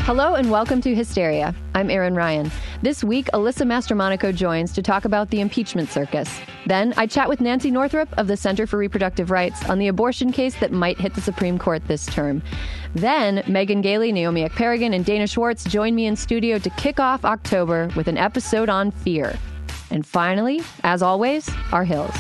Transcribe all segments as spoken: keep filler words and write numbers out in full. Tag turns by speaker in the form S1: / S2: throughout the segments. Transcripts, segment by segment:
S1: Hello and welcome to Hysteria. I'm Erin Ryan. This week, Alyssa Mastromonaco joins to talk about the impeachment circus. Then I chat with Nancy Northrup of the Center for Reproductive Rights on the abortion case that might hit the Supreme Court this term. Then Megan Gailey, Naomi Ekperigin, and Dana Schwartz join me in studio to kick off October with an episode on fear. And finally, as always, our hills.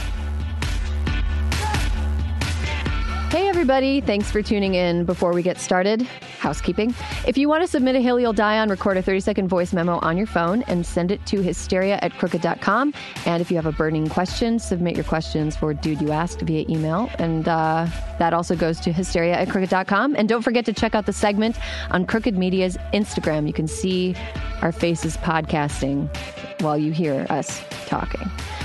S1: Hey everybody, thanks for tuning in. Before we get started, housekeeping. If you want to submit a hill you'll die on, record a thirty-second voice memo on your phone and send it to hysteria at crooked dot com. And if you have a burning question, submit your questions for Dude You Asked via email. And uh, that also goes to hysteria at crooked dot com. And don't forget to check out the segment on Crooked Media's Instagram. You can see our faces podcasting while you hear us talking.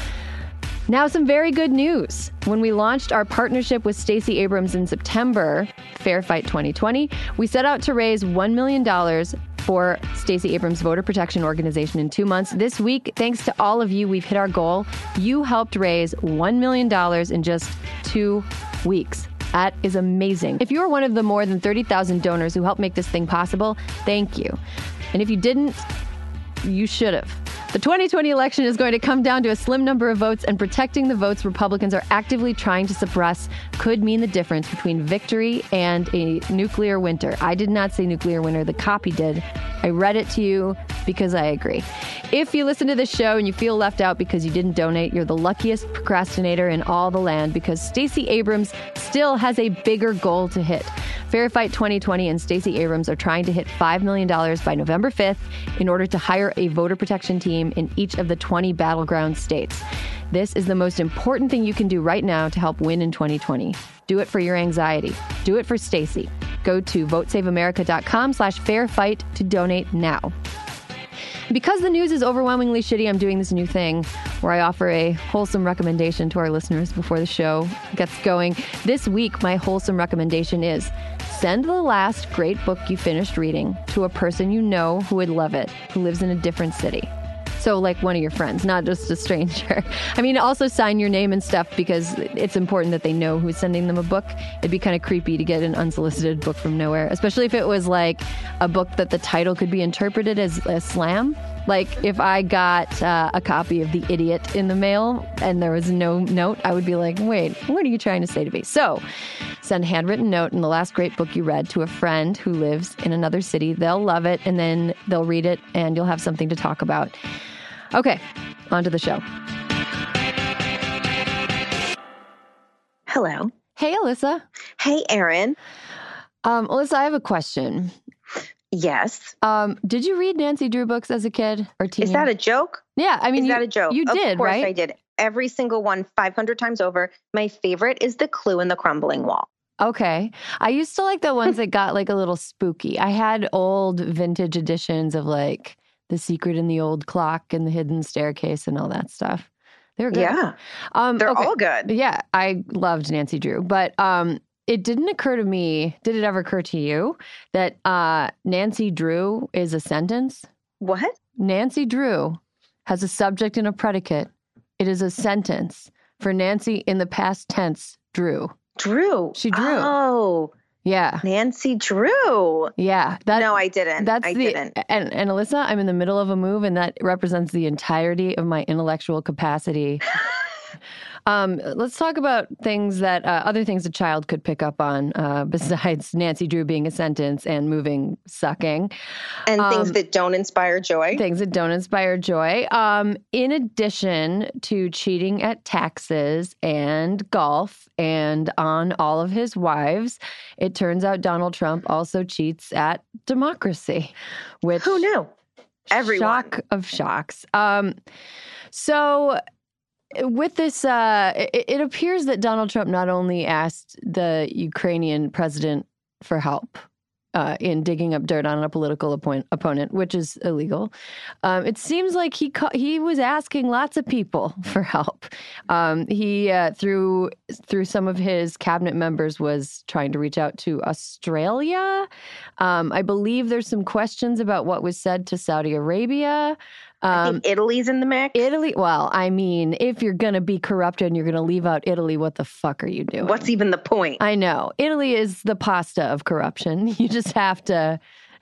S1: Now, some very good news. When we launched our partnership with Stacey Abrams in September, Fair Fight twenty twenty, we set out to raise one million dollars for Stacey Abrams' voter protection organization in two months. This week, thanks to all of you, we've hit our goal. You helped raise one million dollars in just two weeks. That is amazing. If you are one of the more than thirty thousand donors who helped make this thing possible, thank you. And if you didn't, you should have. The twenty twenty election is going to come down to a slim number of votes, and protecting the votes Republicans are actively trying to suppress could mean the difference between victory and a nuclear winter. I did not say nuclear winter. The copy did. I read it to you because I agree. If you listen to this show and you feel left out because you didn't donate, you're the luckiest procrastinator in all the land, because Stacey Abrams still has a bigger goal to hit. Fair Fight twenty twenty and Stacey Abrams are trying to hit five million dollars by November fifth in order to hire a voter protection team in each of the twenty battleground states. This is the most important thing you can do right now to help win in twenty twenty. Do it for your anxiety. Do it for Stacey. Go to votesaveamerica.com slash fairfight to donate now. Because the news is overwhelmingly shitty, I'm doing this new thing where I offer a wholesome recommendation to our listeners before the show gets going. This week, my wholesome recommendation is send the last great book you finished reading to a person you know who would love it, who lives in a different city. So like one of your friends, not just a stranger. I mean, also sign your name and stuff, because it's important that they know who's sending them a book. It'd be kind of creepy to get an unsolicited book from nowhere, especially if it was like a book that the title could be interpreted as a slam. Like if I got uh, a copy of The Idiot in the mail and there was no note, I would be like, wait, what are you trying to say to me? So send a handwritten note in the last great book you read to a friend who lives in another city. They'll love it, and then they'll read it and you'll have something to talk about. Okay, on to the show.
S2: Hello.
S1: Hey, Alyssa.
S2: Hey, Erin.
S1: Um, Alyssa, I have a question.
S2: Yes.
S1: Um, did you read Nancy Drew books as a kid or teen?
S2: Is that a joke?
S1: Yeah, I mean,
S2: is
S1: you,
S2: that a joke?
S1: You did,
S2: of course
S1: right?
S2: I did. Every single one, five hundred times over. My favorite is The Clue in the Crumbling Wall.
S1: Okay. I used to like the ones that got like a little spooky. I had old vintage editions of like The Secret in the Old Clock and The Hidden Staircase and all that stuff. They were good.
S2: Yeah.
S1: Um,
S2: They're
S1: okay.
S2: all good.
S1: Yeah. I loved Nancy Drew. But um, it didn't occur to me, did it ever occur to you that uh, Nancy Drew is a sentence?
S2: What?
S1: Nancy Drew has a subject and a predicate. It is a sentence for Nancy in the past tense drew.
S2: Drew.
S1: She drew.
S2: Oh.
S1: Yeah.
S2: Nancy Drew.
S1: Yeah. That,
S2: no, I didn't.
S1: That's
S2: I
S1: the,
S2: didn't.
S1: And, and Alyssa, I'm in the middle of a move, and that represents the entirety of my intellectual capacity. Um, let's talk about things that, uh, other things a child could pick up on, uh, besides Nancy Drew being a sentence and moving sucking.
S2: And
S1: um,
S2: things that don't inspire joy.
S1: Things that don't inspire joy. Um, in addition to cheating at taxes and golf and on all of his wives, it turns out Donald Trump also cheats at democracy, which...
S2: Who knew? Everyone.
S1: Shock of shocks. Um, so... With this, uh, it, it appears that Donald Trump not only asked the Ukrainian president for help uh, in digging up dirt on a political appoint, opponent, which is illegal. Um, it seems like he ca- he was asking lots of people for help. Um, he, uh, through through some of his cabinet members, was trying to reach out to Australia. Um, I believe there's some questions about what was said to Saudi Arabia.
S2: I think Italy's in the mix.
S1: Italy, well, I mean, if you're going to be corrupted and you're going to leave out Italy, what the fuck are you doing?
S2: What's even the point?
S1: I know. Italy is the pasta of corruption. You just have to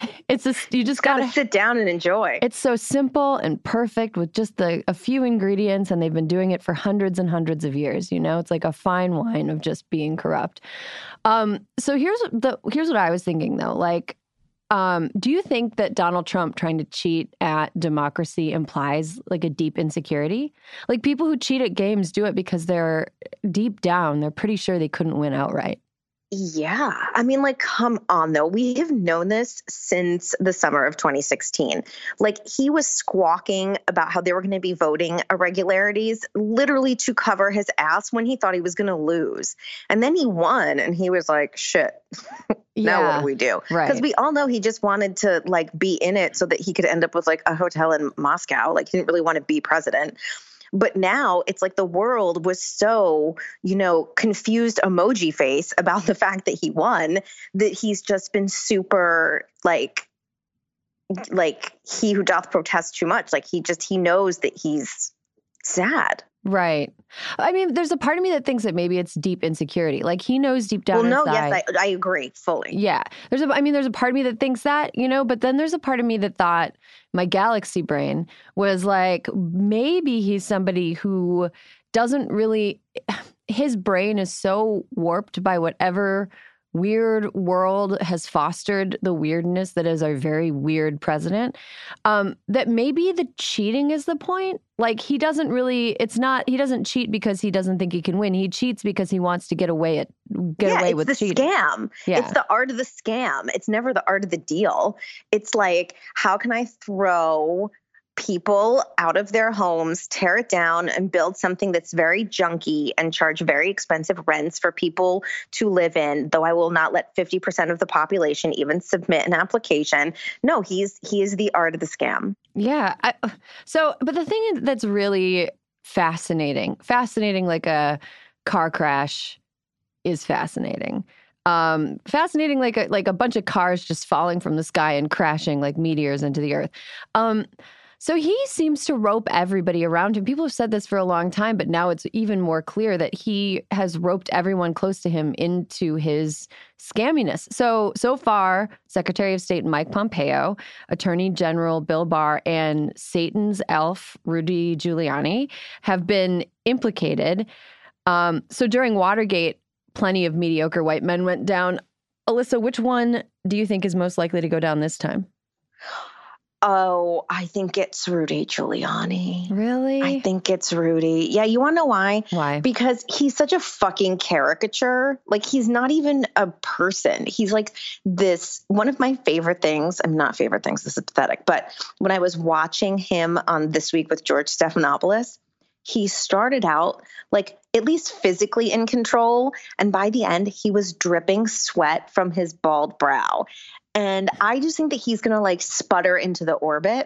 S1: It's just, you just
S2: Got
S1: gotta
S2: to sit down and enjoy.
S1: It's so simple and perfect with just the, a few ingredients, and they've been doing it for hundreds and hundreds of years. You know, it's like a fine wine of just being corrupt. Um, so here's the here's what I was thinking though. Like, um, do you think that Donald Trump trying to cheat at democracy implies like a deep insecurity? Like, people who cheat at games do it because they're deep down, they're pretty sure they couldn't win outright.
S2: Yeah. I mean, like, come on, though. We have known this since the summer of twenty sixteen. Like, he was squawking about how they were going to be voting irregularities literally to cover his ass when he thought he was going to lose. And then he won, and he was like, shit, now
S1: Yeah,
S2: what do we do?
S1: right.
S2: Because we all know he just wanted to, like, be in it so that he could end up with, like, a hotel in Moscow. Like, he didn't really want to be president. But now it's like the world was so, you know, confused emoji face about the fact that he won, that he's just been super like, like he who doth protest too much. Like he just, he knows that he's sad.
S1: Right. I mean, there's a part of me that thinks that maybe it's deep insecurity. Like, he knows deep down
S2: Well, no,
S1: inside.
S2: yes, I, I agree fully.
S1: Yeah. There's a, I mean, there's a part of me that thinks that, you know, but then there's a part of me that thought, my galaxy brain was like, maybe he's somebody who doesn't really, his brain is so warped by whatever weird world has fostered the weirdness that is our very weird president, um, that maybe the cheating is the point. Like, he doesn't really, it's not, he doesn't cheat because he doesn't think he can win. He cheats because he wants to get away at, get
S2: yeah,
S1: away
S2: it's
S1: with
S2: the
S1: cheating.
S2: scam.
S1: Yeah.
S2: It's the art of the scam. It's never the art of the deal. It's like, how can I throw people out of their homes, tear it down, and build something that's very junky and charge very expensive rents for people to live in, though I will not let fifty percent of the population even submit an application. No, he's he is the art of the scam.
S1: Yeah. I, so, but the thing that's really fascinating, fascinating like a car crash is fascinating. Um, fascinating like a, like a bunch of cars just falling from the sky and crashing like meteors into the earth. Um, So he seems to rope everybody around him. People have said this for a long time, but now it's even more clear that he has roped everyone close to him into his scamminess. So, so far, Secretary of State Mike Pompeo, Attorney General Bill Barr, and Satan's elf, Rudy Giuliani, have been implicated. Um, so during Watergate, plenty of mediocre white men went down. Alyssa, which one do you think is most likely to go down this time?
S2: Oh, I think it's Rudy Giuliani.
S1: Really?
S2: I think it's Rudy. Yeah, you want to know why?
S1: Why?
S2: Because he's such a fucking caricature. Like, he's not even a person. He's like this, one of my favorite things, I'm not favorite things, this is pathetic, but when I was watching him on This Week with George Stephanopoulos, he started out like at least physically in control. And by the end, he was dripping sweat from his bald brow. And I just think that he's going to like sputter into the orbit,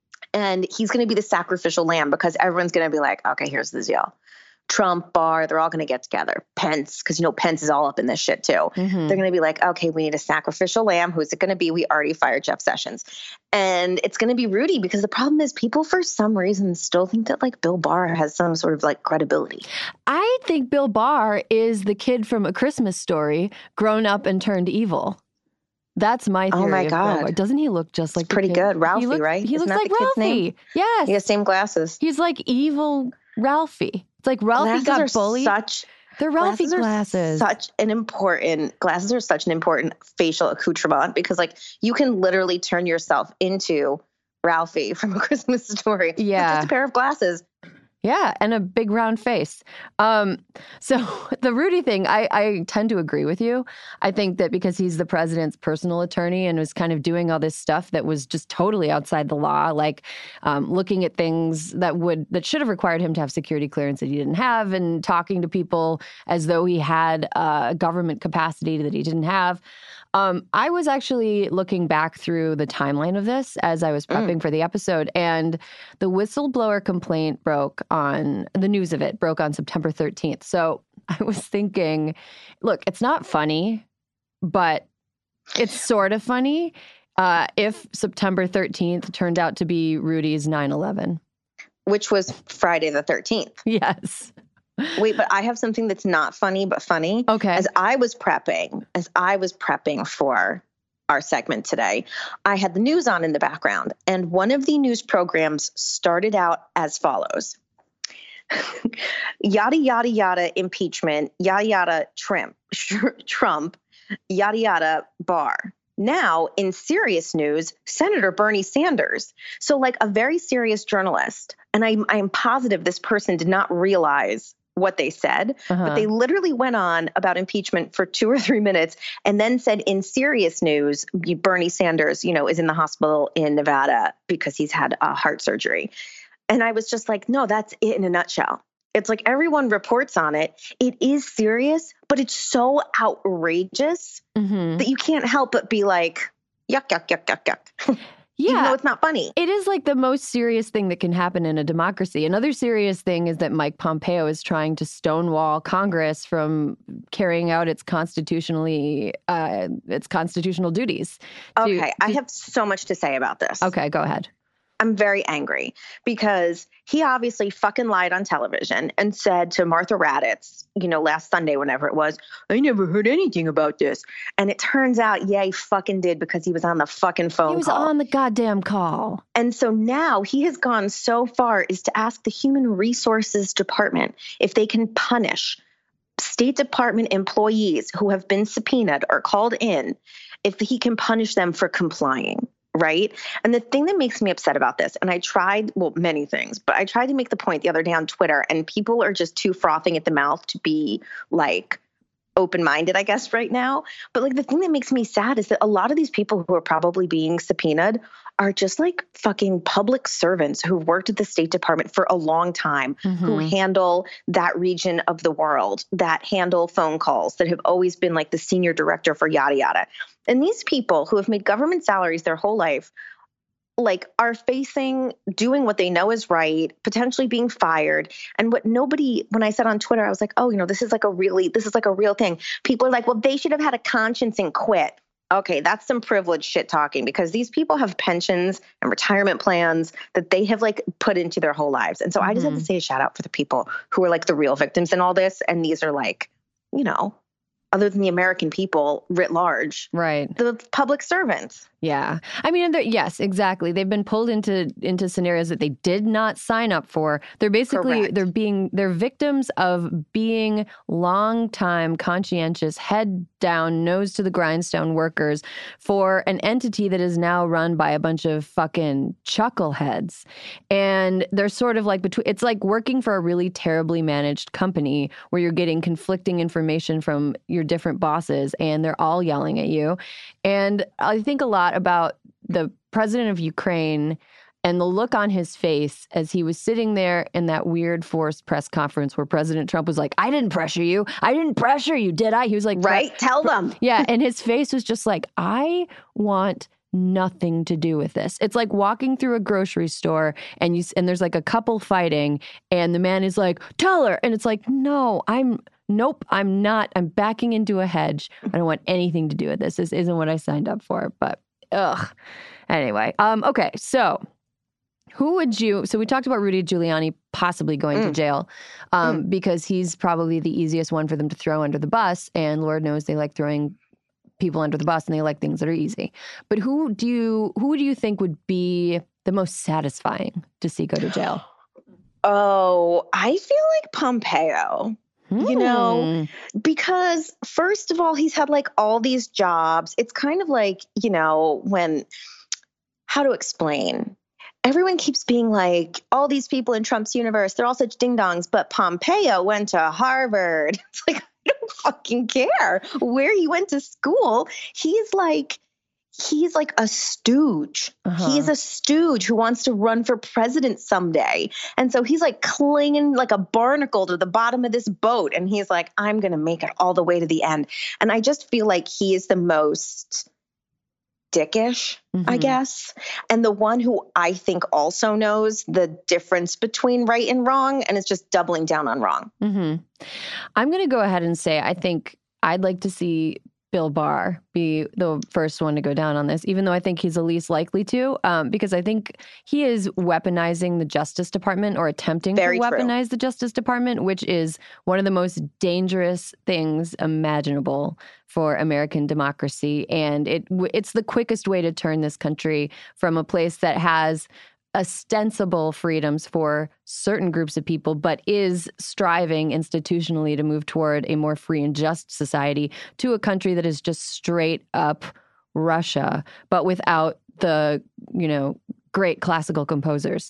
S2: and he's going to be the sacrificial lamb because everyone's going to be like, okay, here's the deal. Trump, Barr, they're all going to get together. Pence, because, you know, Pence is all up in this shit too. Mm-hmm. They're going to be like, okay, we need a sacrificial lamb. Who's it going to be? We already fired Jeff Sessions. And it's going to be Rudy, because the problem is people for some reason still think that like Bill Barr has some sort of like credibility.
S1: I think Bill Barr is the kid from A Christmas Story grown up and turned evil. That's my theory.
S2: Oh my
S1: of
S2: God.
S1: Bill Barr. Doesn't he look just like
S2: it's pretty
S1: kid?
S2: good. Ralphie,
S1: he looks,
S2: right?
S1: He
S2: Isn't
S1: looks like Ralphie.
S2: Name?
S1: Yes.
S2: He has same glasses.
S1: He's like evil Ralphie. It's like Ralphie
S2: glasses
S1: got
S2: are
S1: bullied.
S2: Such,
S1: They're Ralphie
S2: glasses.
S1: glasses.
S2: Are such an important, glasses are such an important facial accoutrement, because like you can literally turn yourself into Ralphie from A Christmas Story.
S1: Yeah.
S2: With just a pair of glasses.
S1: Yeah, and a big round face. Um, so the Rudy thing, I, I tend to agree with you. I think that because he's the president's personal attorney and was kind of doing all this stuff that was just totally outside the law, like um, looking at things that would that should have required him to have security clearance that he didn't have, and talking to people as though he had uh, a government capacity that he didn't have. Um, I was actually looking back through the timeline of this as I was prepping mm. for the episode, and the whistleblower complaint broke on, the news of it broke on September thirteenth. So I was thinking, look, it's not funny, but it's sort of funny uh, if September thirteenth turned out to be Rudy's nine eleven.
S2: Which was Friday the thirteenth.
S1: Yes.
S2: Wait, but I have something that's not funny, but funny.
S1: Okay.
S2: As I was prepping, as I was prepping for our segment today, I had the news on in the background, and one of the news programs started out as follows. Yada, yada, yada, impeachment, yada, yada, Trump, Trump, yada, yada, Barr. Now, in serious news, Senator Bernie Sanders. So like a very serious journalist. And I'm, I'm positive this person did not realize what they said, uh-huh. but they literally went on about impeachment for two or three minutes and then said in serious news, Bernie Sanders, you know, is in the hospital in Nevada because he's had a heart surgery. And I was just like, no, that's it in a nutshell. It's like everyone reports on it. It is serious, but it's so outrageous mm-hmm. that you can't help but be like, yuck, yuck, yuck, yuck, yuck.
S1: Yeah.
S2: Even though it's not funny.
S1: It is like the most serious thing that can happen in a democracy. Another serious thing is that Mike Pompeo is trying to stonewall Congress from carrying out its constitutionally, uh, its constitutional duties. To,
S2: okay,
S1: to,
S2: I have so much to say about this.
S1: Okay, go ahead.
S2: I'm very angry because he obviously fucking lied on television and said to Martha Raddatz, you know, last Sunday, whenever it was, I never heard anything about this. And it turns out, yeah, he fucking did because he was on the fucking phone call.
S1: He was
S2: call.
S1: on the goddamn call.
S2: And so now he has gone so far as to ask the Human Resources Department if they can punish State Department employees who have been subpoenaed or called in, if he can punish them for complying. Right. And the thing that makes me upset about this, and I tried, well, many things, but I tried to make the point the other day on Twitter, and people are just too frothing at the mouth to be like open-minded, I guess, right now. But like the thing that makes me sad is that a lot of these people who are probably being subpoenaed are just like fucking public servants who've worked at the State Department for a long time, mm-hmm. who handle that region of the world, that handle phone calls, that have always been like the senior director for yada, yada. And these people who have made government salaries their whole life, like are facing doing what they know is right, potentially being fired. And what nobody, when I said on Twitter, I was like, oh, you know, this is like a really, this is like a real thing. People are like, well, they should have had a conscience and quit. Okay, that's some privileged shit talking because these people have pensions and retirement plans that they have like put into their whole lives. And so mm-hmm. I just have to say a shout out for the people who are like the real victims in all this. And these are like, you know, other than the American people writ large,
S1: right?
S2: The public servants.
S1: Yeah. I mean, yes, exactly. They've been pulled into into scenarios that they did not sign up for. They're basically, Correct. they're being, they're victims of being long-time, conscientious, head down, nose to the grindstone workers for an entity that is now run by a bunch of fucking chuckleheads. And they're sort of like, between. it's like working for a really terribly managed company where you're getting conflicting information from your different bosses and they're all yelling at you. And I think a lot about the president of Ukraine and the look on his face as he was sitting there in that weird forced press conference where President Trump was like, I didn't pressure you. I didn't pressure you, did I? He was like,
S2: right, tell them.
S1: Yeah. And his face was just like, I want nothing to do with this. It's like walking through a grocery store and you and there's like a couple fighting and the man is like, tell her. And it's like, no, I'm nope, I'm not. I'm backing into a hedge. I don't want anything to do with this. This isn't what I signed up for. But ugh. Anyway, um, okay, so who would you, so we talked about Rudy Giuliani possibly going mm. to jail um, mm. because he's probably the easiest one for them to throw under the bus. And Lord knows they like throwing people under the bus and they like things that are easy. But who do you, who do you think would be the most satisfying to see go to jail?
S2: Oh, I feel like Pompeo. Hmm. You know, because first of all, he's had like all these jobs. It's kind of like, you know, when, how to explain? Everyone keeps being like, all these people in Trump's universe, they're all such ding-dongs, but Pompeo went to Harvard. It's like, I don't fucking care where he went to school. He's like, he's like a stooge. Uh-huh. He is a stooge who wants to run for president someday. And so he's like clinging like a barnacle to the bottom of this boat. And he's like, I'm going to make it all the way to the end. And I just feel like he is the most dickish, mm-hmm. I guess. And the one who I think also knows the difference between right and wrong. And is just doubling down on wrong.
S1: Mm-hmm. I'm going to go ahead and say, I think I'd like to see Bill Barr be the first one to go down on this, even though I think he's the least likely to, um, because I think he is weaponizing the Justice Department or attempting
S2: Very
S1: to
S2: true.
S1: weaponize the Justice Department, which is one of the most dangerous things imaginable for American democracy. And it it's the quickest way to turn this country from a place that has ostensible freedoms for certain groups of people, but is striving institutionally to move toward a more free and just society, to a country that is just straight up Russia, but without the, you know, great classical composers.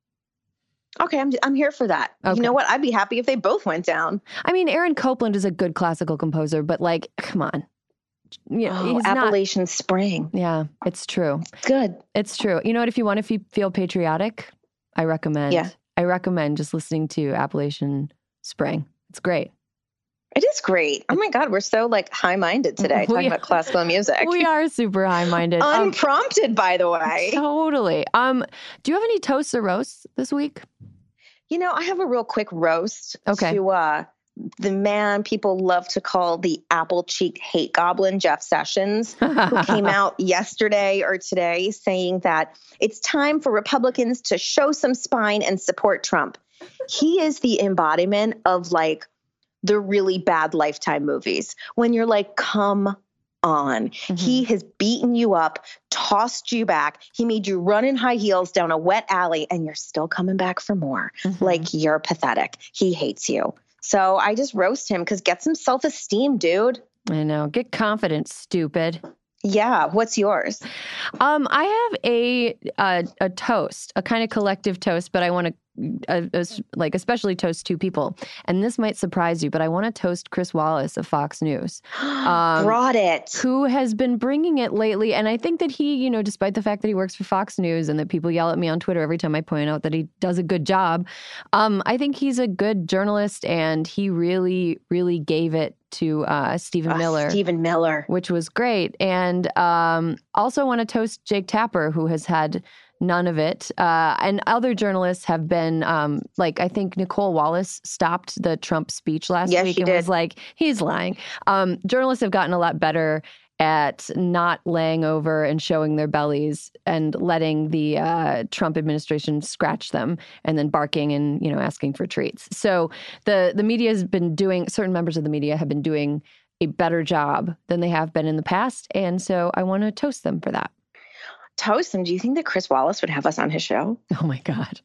S2: Okay, I'm I'm here for that.
S1: Okay.
S2: You know what? I'd be happy if they both went down.
S1: I mean, Aaron Copland is a good classical composer, but like, come on. You know,
S2: oh,
S1: he's
S2: Appalachian
S1: not,
S2: Spring.
S1: Yeah, it's true.
S2: It's good.
S1: It's true. You know what? If you want to feel patriotic, I recommend.
S2: Yeah.
S1: I recommend just listening to Appalachian Spring. It's great.
S2: It is great. Oh my God, we're so like high-minded today,
S1: We
S2: talking
S1: are-
S2: about classical music.
S1: We are super high-minded. Um,
S2: Unprompted, by the way.
S1: totally. Um, do you have any toasts or roasts this week?
S2: You know, I have a real quick roast
S1: Okay.
S2: to uh, the man people love to call the apple-cheeked hate goblin, Jeff Sessions, who came out yesterday or today saying that it's time for Republicans to show some spine and support Trump. He is the embodiment of like the really bad Lifetime movies when you're like, come on.
S1: Mm-hmm.
S2: He has beaten you up, tossed you back. He made you run in high heels down a wet alley, and you're still coming back for more.
S1: Mm-hmm.
S2: Like, you're pathetic. He hates you. So I just roast him because get some self-esteem, dude.
S1: I know. Get confident, stupid.
S2: Yeah. What's yours?
S1: Um, I have a a, a toast, a kind of collective toast, but I want to uh, uh, like especially toast two people. And this might surprise you, but I want to toast Chris Wallace of Fox News. Um,
S2: Brought it.
S1: Who has been bringing it lately. And I think that he, you know, despite the fact that he works for Fox News and that people yell at me on Twitter every time I point out that he does a good job, um, I think he's a good journalist, and he really, really gave it to uh, Stephen
S2: Uh,
S1: Miller.
S2: Stephen Miller.
S1: Which was great. And um, also want to toast Jake Tapper, who has had none of it. Uh, and other journalists have been, um, like, I think Nicole Wallace stopped the Trump speech last
S2: Yes,
S1: week
S2: she
S1: and
S2: did.
S1: was like, he's lying. Um, journalists have gotten a lot better at not laying over and showing their bellies and letting the uh, Trump administration scratch them and then barking and, you know, asking for treats. So the the media has been doing, certain members of the media have been doing a better job than they have been in the past. And so I want to toast them for that.
S2: Toast him. Do you think that Chris Wallace would have us on his show?
S1: Oh my God.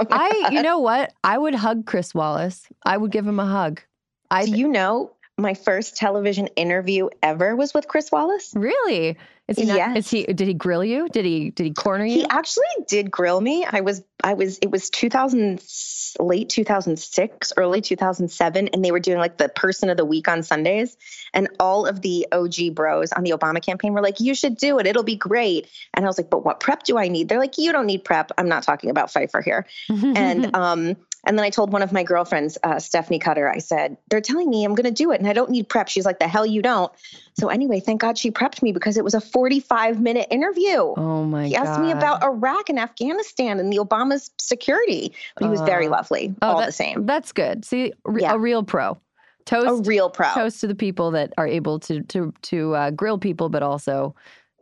S1: I, you know what? I would hug Chris Wallace. I would give him a hug. I
S2: Do you know my first television interview ever was with Chris Wallace?
S1: Really? Is he not,
S2: Yes.
S1: is he, did he grill you? Did he, did he corner you?
S2: He actually did grill me. I was, I was, it was two thousand, late two thousand six, early two thousand seven. And they were doing like the person of the week on Sundays. And all of the O G bros on the Obama campaign were like, you should do it. It'll be great. And I was like, but what prep do I need? They're like, you don't need prep. I'm not talking about Pfeiffer here. and, um, And then I told one of my girlfriends, uh, Stephanie Cutter, I said, they're telling me I'm going to do it and I don't need prep. She's like, the hell you don't. So anyway, thank God she prepped me because it was a forty-five minute interview.
S1: Oh my God.
S2: He asked me about Iraq and Afghanistan and the Obama's security, but he was very
S1: Uh,
S2: lovely,
S1: oh,
S2: all
S1: that-
S2: the same.
S1: That's good. See, re-
S2: Yeah.
S1: a real pro. Toast,
S2: A real pro.
S1: toast to the people that are able to to to uh, grill people, but also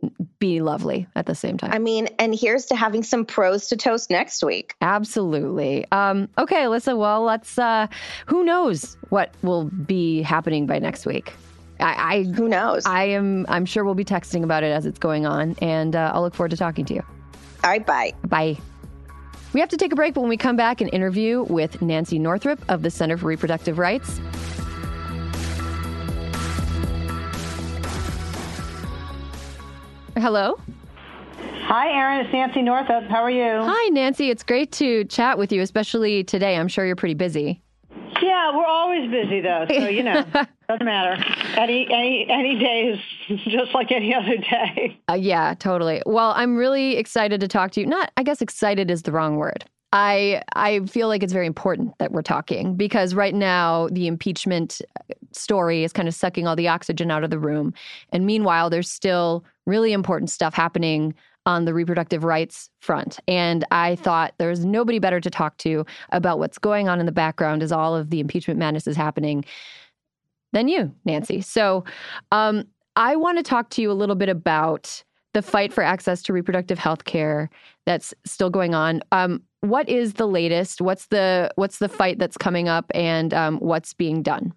S1: be lovely at the same time.
S2: I mean, and here's to having some pros to toast next week.
S1: Absolutely. Um, okay, Alyssa. Well, let's. Uh, who knows what will be happening by next week? I, I
S2: Who knows?
S1: I am. I'm sure we'll be texting about it as it's going on, and uh, I'll look forward to talking to you.
S2: All right, bye.
S1: Bye. We have to take a break, but when we come back, an interview with Nancy Northrup of the Center for Reproductive Rights. Hello.
S3: Hi, Erin. It's Nancy Northup. How are you?
S1: Hi, Nancy. It's great to chat with you, especially today. I'm sure you're pretty busy.
S3: Yeah, we're always busy, though, so, you know, doesn't matter. Any any any day is just like any other day.
S1: Uh, yeah, totally. Well, I'm really excited to talk to you. Not, I guess excited is the wrong word. I I feel like it's very important that we're talking because right now the impeachment story is kind of sucking all the oxygen out of the room. And meanwhile, there's still really important stuff happening on the reproductive rights front. And I thought there was nobody better to talk to about what's going on in the background as all of the impeachment madness is happening than you, Nancy. So um, I want to talk to you a little bit about the fight for access to reproductive health care that's still going on. Um, what is the latest? What's the what's the fight that's coming up, and um, what's being done?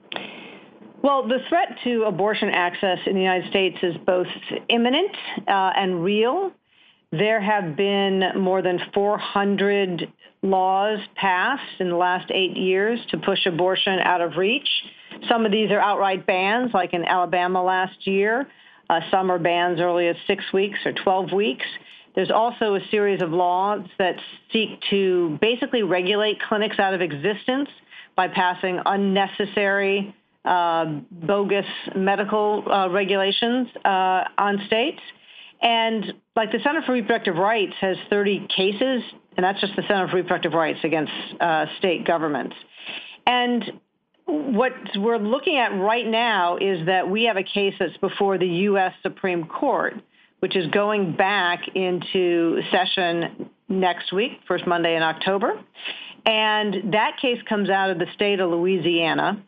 S3: Well, the threat to abortion access in the United States is both imminent uh, and real. There have been more than four hundred laws passed in the last eight years to push abortion out of reach. Some of these are outright bans, like in Alabama last year. Uh, some are bans early as six weeks or twelve weeks. There's also a series of laws that seek to basically regulate clinics out of existence by passing unnecessary, uh, bogus medical uh, regulations uh, on states. And like the Center for Reproductive Rights has thirty cases, and that's just the Center for Reproductive Rights against uh, state governments. And what we're looking at right now is that we have a case that's before the U S Supreme Court, which is going back into session next week, first Monday in October. And that case comes out of the state of Louisiana.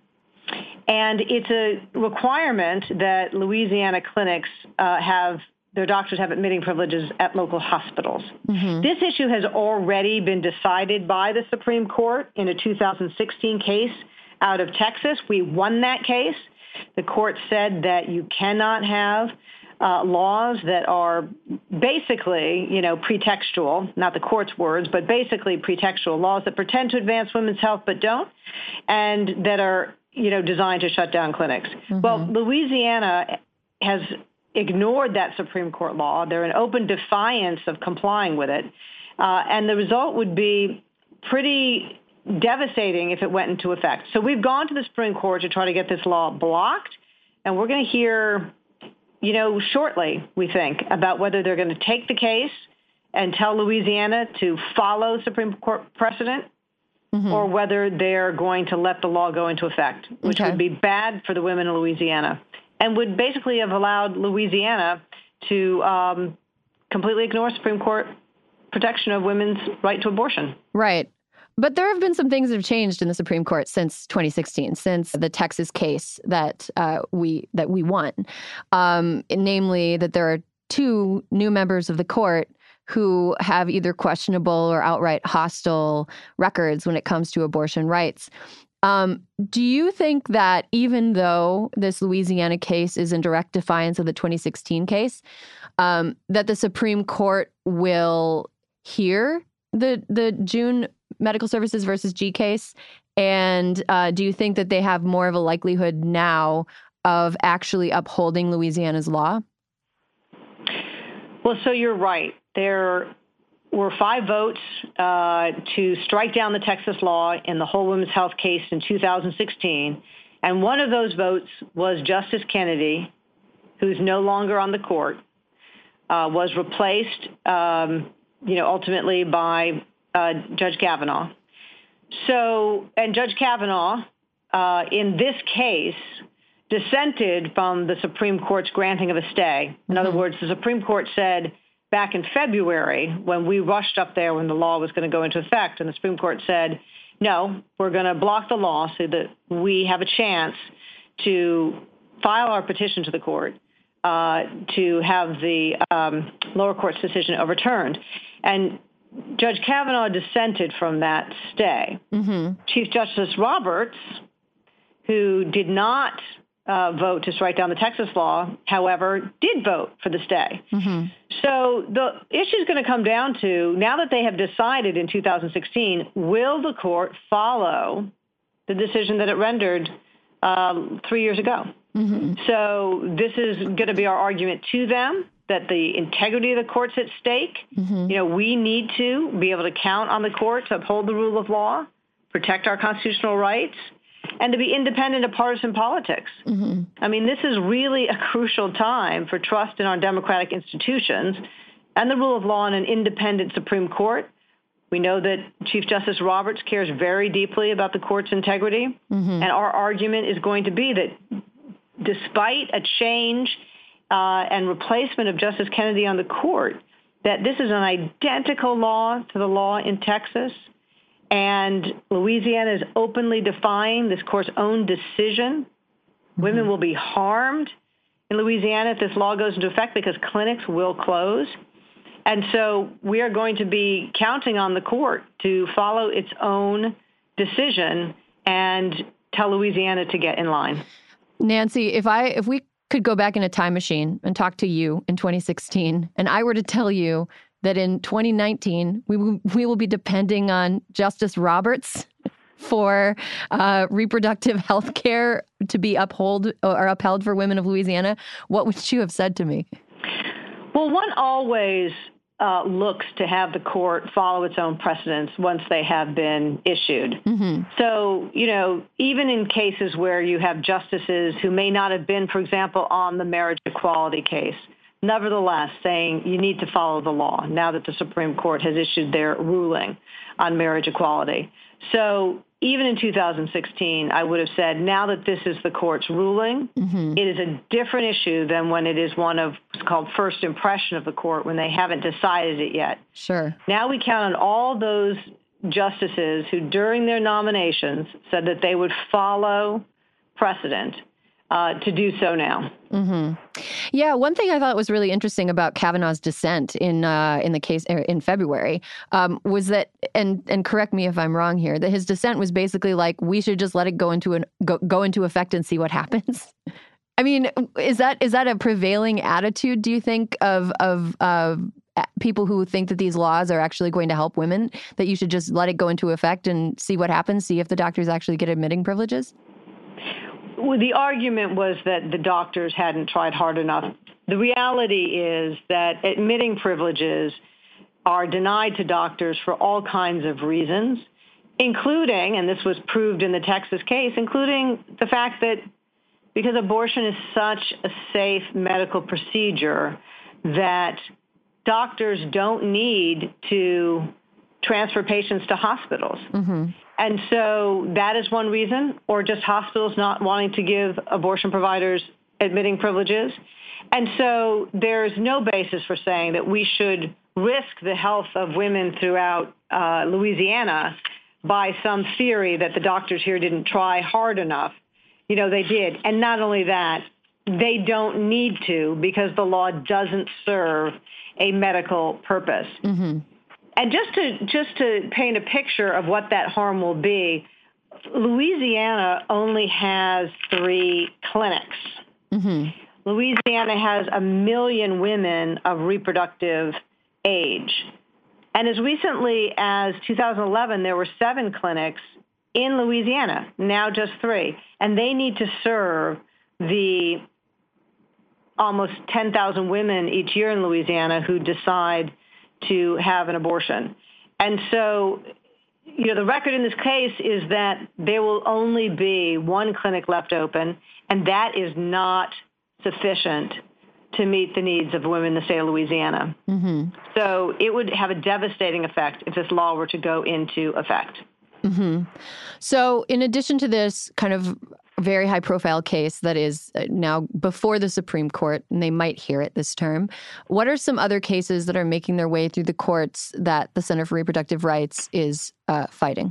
S3: And it's a requirement that Louisiana clinics uh, have their doctors have admitting privileges at local hospitals. Mm-hmm. This issue has already been decided by the Supreme Court in a two thousand sixteen case out of Texas. We won that case. The court said that you cannot have uh, laws that are basically, you know, pretextual, not the court's words, but basically pretextual laws that pretend to advance women's health but don't, and that are, you know, designed to shut down clinics. Mm-hmm. Well, Louisiana has ignored that Supreme Court law. They're in open defiance of complying with it. Uh, and the result would be pretty devastating if it went into effect. So we've gone to the Supreme Court to try to get this law blocked, and we're going to hear, you know, shortly, we think, about whether they're going to take the case and tell Louisiana to follow Supreme Court precedent, mm-hmm. or whether they're going to let the law go into effect, which okay. would be bad for the women in Louisiana and would basically have allowed Louisiana to um, completely ignore Supreme Court protection of women's right to abortion.
S1: Right. But there have been some things that have changed in the Supreme Court since twenty sixteen, since the Texas case that uh, we that we won, um, namely that there are two new members of the court who have either questionable or outright hostile records when it comes to abortion rights. Um, do you think that even though this Louisiana case is in direct defiance of the twenty sixteen case, um, that the Supreme Court will hear the the June Medical Services versus G case? And uh, do you think that they have more of a likelihood now of actually upholding Louisiana's law?
S3: Well, so you're right. There were five votes uh, to strike down the Texas law in the whole women's health case in two thousand sixteen. And one of those votes was Justice Kennedy, who's no longer on the court, uh, was replaced, um, you know, ultimately by uh, Judge Kavanaugh. So, and Judge Kavanaugh, uh, in this case, dissented from the Supreme Court's granting of a stay. In mm-hmm. other words, the Supreme Court said back in February, when we rushed up there when the law was going to go into effect, and the Supreme Court said, no, we're going to block the law so that we have a chance to file our petition to the court uh, to have the um, lower court's decision overturned. And Judge Kavanaugh dissented from that stay. Mm-hmm. Chief Justice Roberts, who did not uh, vote to strike down the Texas law, however, did vote for the stay. Mm-hmm. So the issue is going to come down to, now that they have decided in two thousand sixteen, will the court follow the decision that it rendered um, three years ago? Mm-hmm. So this is going to be our argument to them, that the integrity of the court's at stake. Mm-hmm. You know, we need to be able to count on the court to uphold the rule of law, protect our constitutional rights, and to be independent of partisan politics. Mm-hmm. I mean, this is really a crucial time for trust in our democratic institutions and the rule of law in an independent Supreme Court. We know that Chief Justice Roberts cares very deeply about the court's integrity. Mm-hmm. And our argument is going to be that despite a change uh, and replacement of Justice Kennedy on the court, that this is an identical law to the law in Texas. And Louisiana is openly defying this court's own decision. Mm-hmm. Women will be harmed in Louisiana if this law goes into effect because clinics will close. And so we are going to be counting on the court to follow its own decision and tell Louisiana to get in line.
S1: Nancy, if I if we could go back in a time machine and talk to you in twenty sixteen, and I were to tell you that in twenty nineteen, we will, we will be depending on Justice Roberts for uh, reproductive health care to be upheld or upheld for women of Louisiana, what would you have said to me?
S3: Well, one always uh, looks to have the court follow its own precedents once they have been issued. Mm-hmm. So, you know, even in cases where you have justices who may not have been, for example, on the marriage equality case, nevertheless saying you need to follow the law now that the Supreme Court has issued their ruling on marriage equality. So even in two thousand sixteen, I would have said now that this is the court's ruling, mm-hmm. it is a different issue than when it is one of what's called first impression of the court when they haven't decided it yet.
S1: Sure.
S3: Now we count on all those justices who during their nominations said that they would follow precedent Uh, to do so now.
S1: Mm-hmm. Yeah, one thing I thought was really interesting about Kavanaugh's dissent in uh, in the case in February um, was that, and and correct me if I'm wrong here, that his dissent was basically like we should just let it go into an go, go into effect and see what happens. I mean, is that is that a prevailing attitude? Do you think of of uh, people who think that these laws are actually going to help women, that you should just let it go into effect and see what happens, see if the doctors actually get admitting privileges?
S3: Well, the argument was that the doctors hadn't tried hard enough. The reality is that admitting privileges are denied to doctors for all kinds of reasons, including, and this was proved in the Texas case, including the fact that because abortion is such a safe medical procedure that doctors don't need to transfer patients to hospitals. Mm-hmm. And so that is one reason, or just hospitals not wanting to give abortion providers admitting privileges. And so there's no basis for saying that we should risk the health of women throughout uh, Louisiana by some theory that the doctors here didn't try hard enough. You know, they did. And not only that, they don't need to because the law doesn't serve a medical purpose. Mm-hmm. And just to just to paint a picture of what that harm will be, Louisiana only has three clinics. Mm-hmm. Louisiana has a million women of reproductive age. And as recently as two thousand eleven, there were seven clinics in Louisiana, now just three. And they need to serve the almost ten thousand women each year in Louisiana who decide to have an abortion. And so, you know, the record in this case is that there will only be one clinic left open, and that is not sufficient to meet the needs of women in the state of Louisiana. Mm-hmm. So it would have a devastating effect if this law were to go into effect.
S1: Mm-hmm. So in addition to this kind of very high-profile case that is now before the Supreme Court, and they might hear it this term, what are some other cases that are making their way through the courts that the Center for Reproductive Rights is uh, fighting?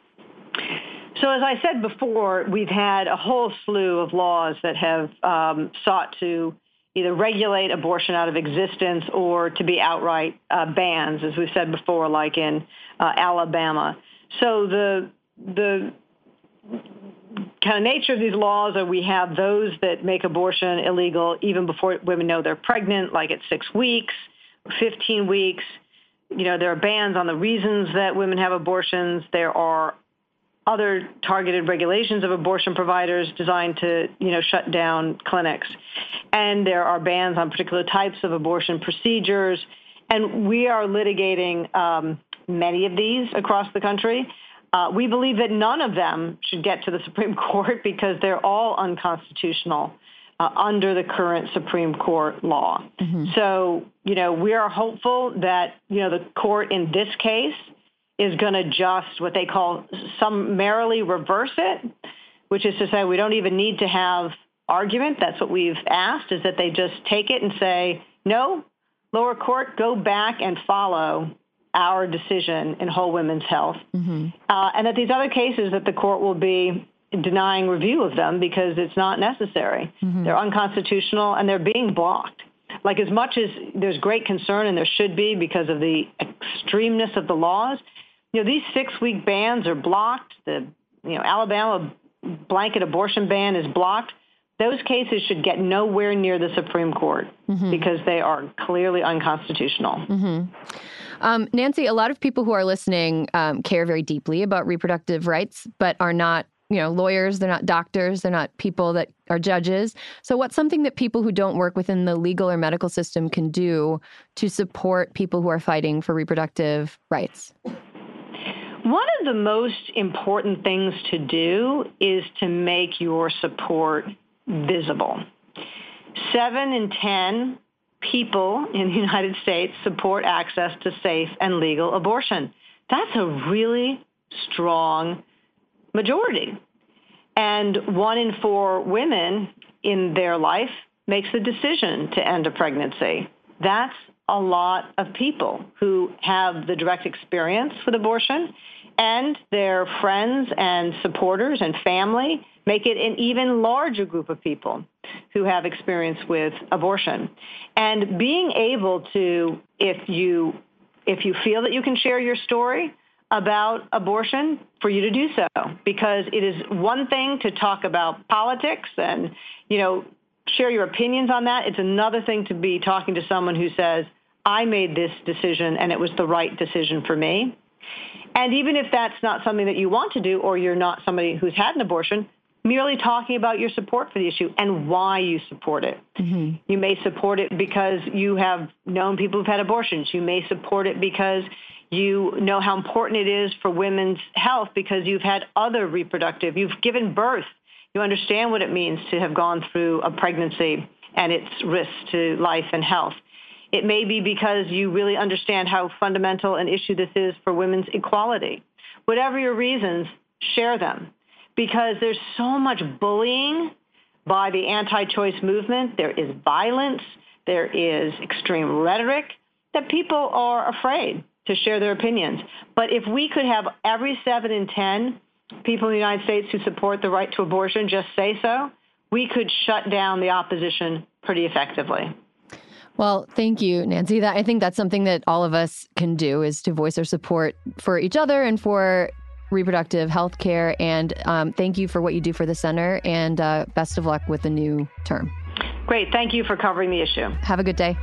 S3: So as I said before, we've had a whole slew of laws that have um, sought to either regulate abortion out of existence or to be outright uh, bans, as we've said before, like in uh, Alabama. So the the kind of nature of these laws are we have those that make abortion illegal even before women know they're pregnant, like at six weeks, fifteen weeks. You know, there are bans on the reasons that women have abortions. There are other targeted regulations of abortion providers designed to, you know, shut down clinics. And there are bans on particular types of abortion procedures. And we are litigating um, many of these across the country. Uh, we believe that none of them should get to the Supreme Court because they're all unconstitutional uh, under the current Supreme Court law. Mm-hmm. So, you know, we are hopeful that, you know, the court in this case is going to just what they call summarily reverse it, which is to say we don't even need to have argument. That's what we've asked, is that they just take it and say, no, lower court, go back and follow our decision in Whole Women's Health. Mm-hmm. Uh, and that these other cases that the court will be denying review of them because it's not necessary. Mm-hmm. They're unconstitutional, and they're being blocked. Like, as much as there's great concern, and there should be because of the extremeness of the laws, you know, these six-week bans are blocked. The, you know, Alabama blanket abortion ban is blocked. Those cases should get nowhere near the Supreme Court mm-hmm. because they are clearly unconstitutional.
S1: Mm-hmm. Um, Nancy, a lot of people who are listening um, care very deeply about reproductive rights, but are not, you know, lawyers. They're not doctors. They're not people that are judges. So what's something that people who don't work within the legal or medical system can do to support people who are fighting for reproductive rights?
S3: One of the most important things to do is to make your support visible. Seven in ten people in the United States support access to safe and legal abortion. That's a really strong majority. And one in four women in their life makes the decision to end a pregnancy. That's a lot of people who have the direct experience with abortion, and their friends and supporters and family make it an even larger group of people who have experience with abortion. And being able to, if you if you feel that you can share your story about abortion, for you to do so, because it is one thing to talk about politics and, you know, share your opinions on that. It's another thing to be talking to someone who says, I made this decision and it was the right decision for me. And even if that's not something that you want to do, or you're not somebody who's had an abortion, merely talking about your support for the issue and why you support it. Mm-hmm. You may support it because you have known people who've had abortions. You may support it because you know how important it is for women's health because you've had other reproductive, you've given birth. You understand what it means to have gone through a pregnancy and its risks to life and health. It may be because you really understand how fundamental an issue this is for women's equality. Whatever your reasons, share them, because there's so much bullying by the anti-choice movement. There is violence. There is extreme rhetoric that people are afraid to share their opinions. But if we could have every seven in ten people in the United States who support the right to abortion just say so, we could shut down the opposition pretty effectively.
S1: Well, thank you, Nancy. That, I think that's something that all of us can do, is to voice our support for each other and for reproductive health care. And um, thank you for what you do for the center, and uh, best of luck with the new term.
S3: Great. Thank you for covering the issue.
S1: Have a good day.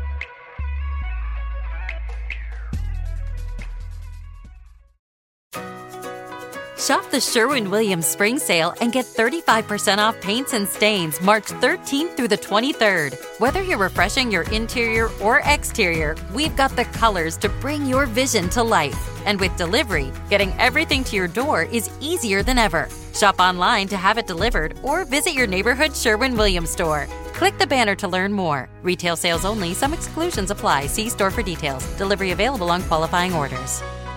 S4: Shop the Sherwin-Williams spring sale and get thirty-five percent off paints and stains March thirteenth through the twenty-third. Whether you're refreshing your interior or exterior, we've got the colors to bring your vision to life. And with delivery, getting everything to your door is easier than ever. Shop online to have it delivered or visit your neighborhood Sherwin-Williams store. Click the banner to learn more. Retail sales only. Some exclusions apply. See store for details. Delivery available on qualifying orders.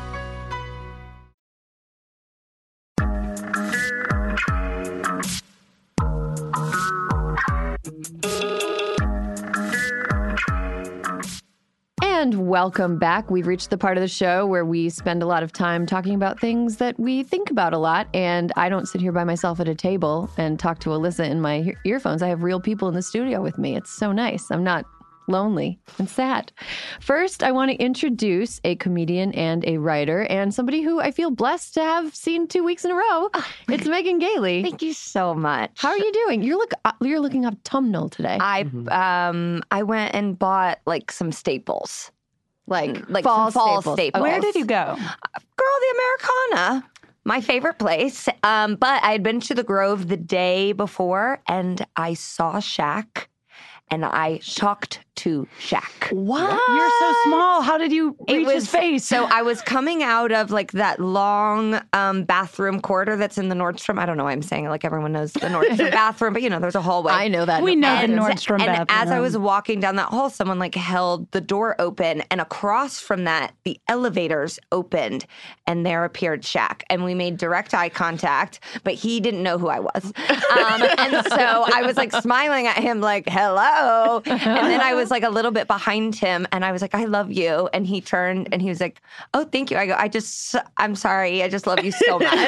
S1: And welcome back. We've reached the part of the show where we spend a lot of time talking about things that we think about a lot. And I don't sit here by myself at a table and talk to Alyssa in my he- earphones. I have real people in the studio with me. It's so nice. I'm not lonely and sad. First, I want to introduce a comedian and a writer, and somebody who I feel blessed to have seen two weeks in a row. Oh, it's Megan Gailey.
S5: Thank you so much.
S1: How are you doing? You're look you're looking autumnal today.
S5: I mm-hmm. um I went and bought like some staples, like like
S1: fall,
S5: some fall
S1: staples.
S5: staples.
S6: Where did you go?
S5: Girl, the Americana. My favorite place. Um, but I had been to the Grove the day before, and I saw Shaq. And I talked to Shaq.
S6: What? You're so small. How did you reach
S5: was,
S6: his face?
S5: So I was coming out of like that long um, bathroom corridor that's in the Nordstrom. I don't know why I'm saying it like everyone knows the Nordstrom bathroom, but you know, there's a hallway.
S1: I know that.
S6: We know
S5: and,
S6: the Nordstrom
S5: and
S6: bathroom.
S5: as I was walking down that hall, someone like held the door open, and across from that, the elevators opened, and there appeared Shaq. And we made direct eye contact, but he didn't know who I was. Um, and so I was like smiling at him like, hello. And then I was was like a little bit behind him, and I was like, I love you. And he turned and he was like, oh, thank you. I go, I just, I'm sorry. I just love you so much.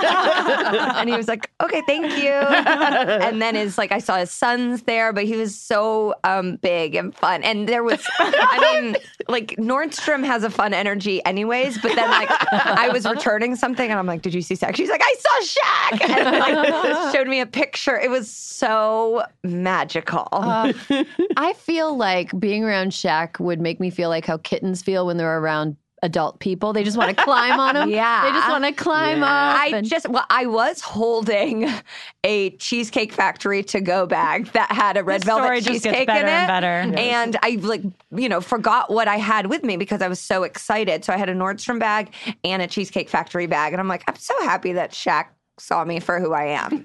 S5: And he was like, okay, thank you. And then his, like, I saw his sons there, but he was so um, big and fun. And there was, I mean, like, Nordstrom has a fun energy anyways, but then, like, I was returning something, and I'm like, did you see Shaq? She's like, I saw Shaq! And, like, showed me a picture. It was so magical.
S1: Uh, I feel like being around Shaq would make me feel like how kittens feel when they're around adult people. They just want to climb on them.
S5: Yeah.
S1: They just want to climb
S7: Yeah.
S1: up.
S5: I
S1: and-
S5: just, well, I was holding a Cheesecake Factory to-go bag that had a red
S6: The
S5: velvet
S6: story just gets
S5: cheesecake
S6: better
S5: in it.
S6: and better.
S5: And I, like, you know, forgot what I had with me because I was so excited. So I had a Nordstrom bag and a Cheesecake Factory bag. And I'm like, I'm so happy that Shaq saw me for who I am.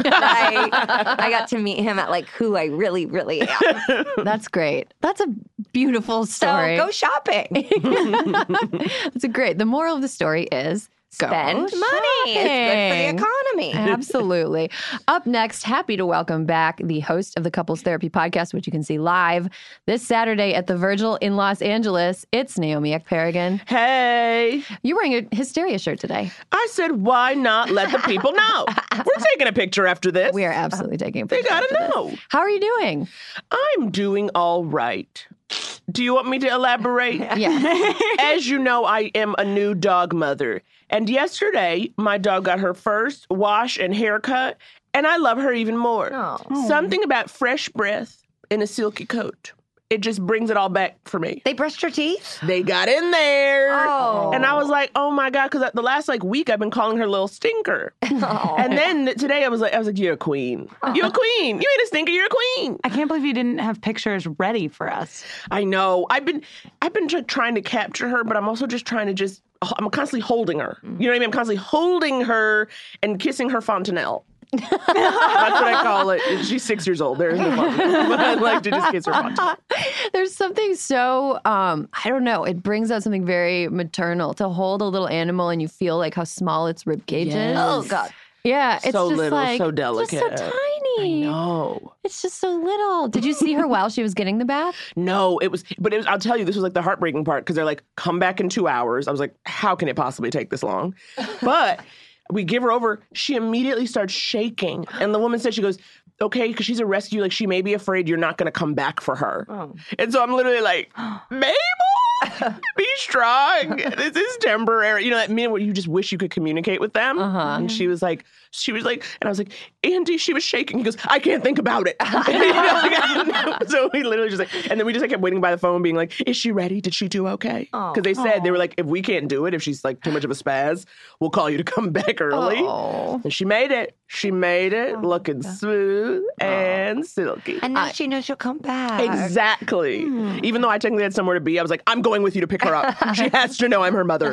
S5: I, I got to meet him at, like, who I really, really am.
S1: That's great. That's a beautiful story.
S5: So go shopping.
S1: That's a great. The moral of the story is go
S5: Spend money. It's good for the
S1: shopping.
S5: economy.
S1: Absolutely. Up next, happy to welcome back the host of the Couples Therapy Podcast, which you can see live this Saturday at the Virgil in Los Angeles. It's Naomi Ekperigan.
S7: Hey,
S1: You're wearing a Hysteria shirt today.
S7: I said, why not let the people know? We're taking a picture after this.
S1: We are absolutely taking a
S7: They
S1: picture.
S7: gotta
S1: after this.
S7: know.
S1: How are you doing?
S7: I'm doing all right. Do you want me to elaborate?
S1: Yeah.
S7: As you know, I am a new dog mother. And yesterday, my dog got her first wash and haircut, and I love her even more.
S5: Oh.
S7: Something about fresh breath in a silky coat. It just brings it all back for me.
S5: They brushed your teeth?
S7: They got in there.
S5: Oh.
S7: And I was like, oh my God, because the last like week I've been calling her little stinker. And then today I was like, I was like, you're a queen. You're a queen. You ain't a stinker, you're a queen.
S6: I can't believe you didn't have pictures ready for us.
S7: I know. I've been I've been tr- trying to capture her, but I'm also just trying to just I'm constantly holding her. You know what I mean? I'm constantly holding her and kissing her fontanelle. That's what I call it. She's six years old. There is no fontanelle. But I like to just kiss her fontanelle.
S1: There's something so, um, I don't know, it brings out something very maternal to hold a little animal and you feel like how small its rib cage
S7: Yes.
S1: is.
S5: Oh, God.
S1: Yeah, it's
S7: So
S1: just
S7: little,
S1: like,
S7: so
S1: Just so
S7: delicate.
S1: tiny.
S7: No.
S1: It's just so little. Did you see her while she was getting the bath?
S7: No, it was, but it was, I'll tell you, this was like the heartbreaking part because they're like, come back in two hours. I was like, how can it possibly take this long? But we give her over. She immediately starts shaking. And the woman said, she goes, okay, because she's a rescue. Like, she may be afraid you're not going to come back for her.
S5: Oh.
S7: And so I'm literally like, Mabel, be strong. This is temporary. You know, that minute where you just wish you could communicate with them.
S1: Uh-huh.
S7: And she was like, she was like, and I was like, Andy, she was shaking. He goes, I can't think about it. You know, like, so we literally just like, and then we just like kept waiting by the phone being like, is she ready? Did she do okay? Because they said, they were like, if we can't do it, if she's like too much of a spaz, we'll call you to come back early.
S1: Oh.
S7: And she made it. She made it looking smooth and silky.
S5: And now she knows she'll come back.
S7: Exactly. Even though I technically had somewhere to be, I was like, I'm going with you to pick her up. She has to know I'm her mother.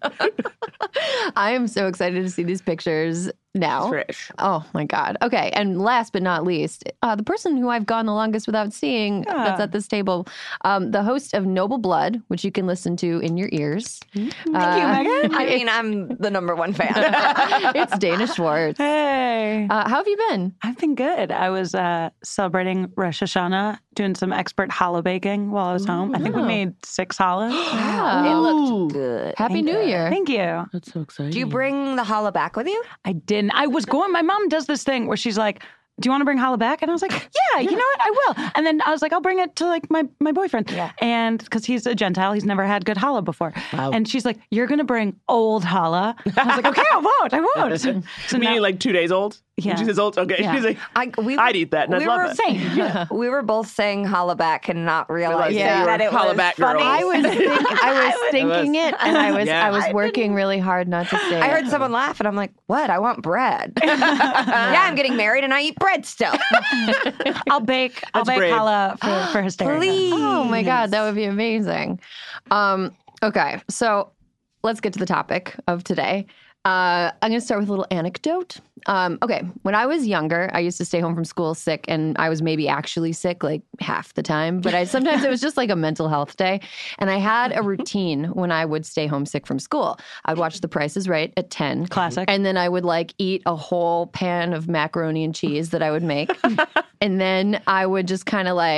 S1: I am so excited to see these pictures now.
S7: Fresh.
S1: Oh my God. Okay. And last but not least, uh, the person who I've gone the longest without seeing that's at this table, um, the host of Noble Blood, which you can listen to in your ears.
S6: Thank you, Megan.
S5: I mean, I'm the number one fan.
S1: It's Dana Schwartz.
S6: Hey.
S1: Uh, how have you been?
S6: I've been good. I was uh, celebrating Rosh Hashanah, doing some expert challah baking while I was home. I think we made six challahs.
S1: Wow.
S5: It
S7: Ooh.
S5: looked good.
S1: Happy New Year.
S6: Thank you.
S7: That's so exciting.
S5: Do you bring the challah back with you?
S6: I didn't. I was going, my mom does this thing where she's like, do you want to bring challah back? And I was like, yeah, you know what? I will. And then I was like, I'll bring it to like my, my boyfriend.
S5: Yeah.
S6: And because he's a Gentile, he's never had good challah before.
S7: Wow.
S6: And she's like, you're going to bring old challah. I was like, okay, I won't. I won't. So
S7: Meaning
S6: now-
S7: like two days old?
S6: Yeah.
S7: Two days old? Okay.
S6: Yeah.
S7: She's like,
S5: I, we,
S7: I'd eat that, and
S5: we
S7: I'd love
S5: were
S7: it.
S5: saying, we were both saying challah back and not realizing
S1: Yeah.
S5: that it
S7: Challah
S5: was
S7: back
S5: funny.
S7: girls.
S1: I was think, I was thinking it, and I was
S7: Yeah.
S1: I was working really hard not to say
S5: I
S1: it.
S5: heard someone laugh, and I'm like, what? I want bread. Yeah, I'm getting married, and I eat bread still.
S6: I'll bake. I'll
S7: That's
S6: bake
S7: brave.
S6: challah for, for hysteria.
S5: Please.
S1: Oh my God, that would be amazing. Um, okay, so let's get to the topic of today. Uh, I'm going to start with a little anecdote. Um, okay, when I was younger, I used to stay home from school sick, and I was maybe actually sick like half the time, but I sometimes it was just like a mental health day. And I had a routine when I would stay home sick from school. I'd watch The Price is Right at ten.
S6: Classic.
S1: And then I would like eat a whole pan of macaroni and cheese that I would make. And then I would just kind of like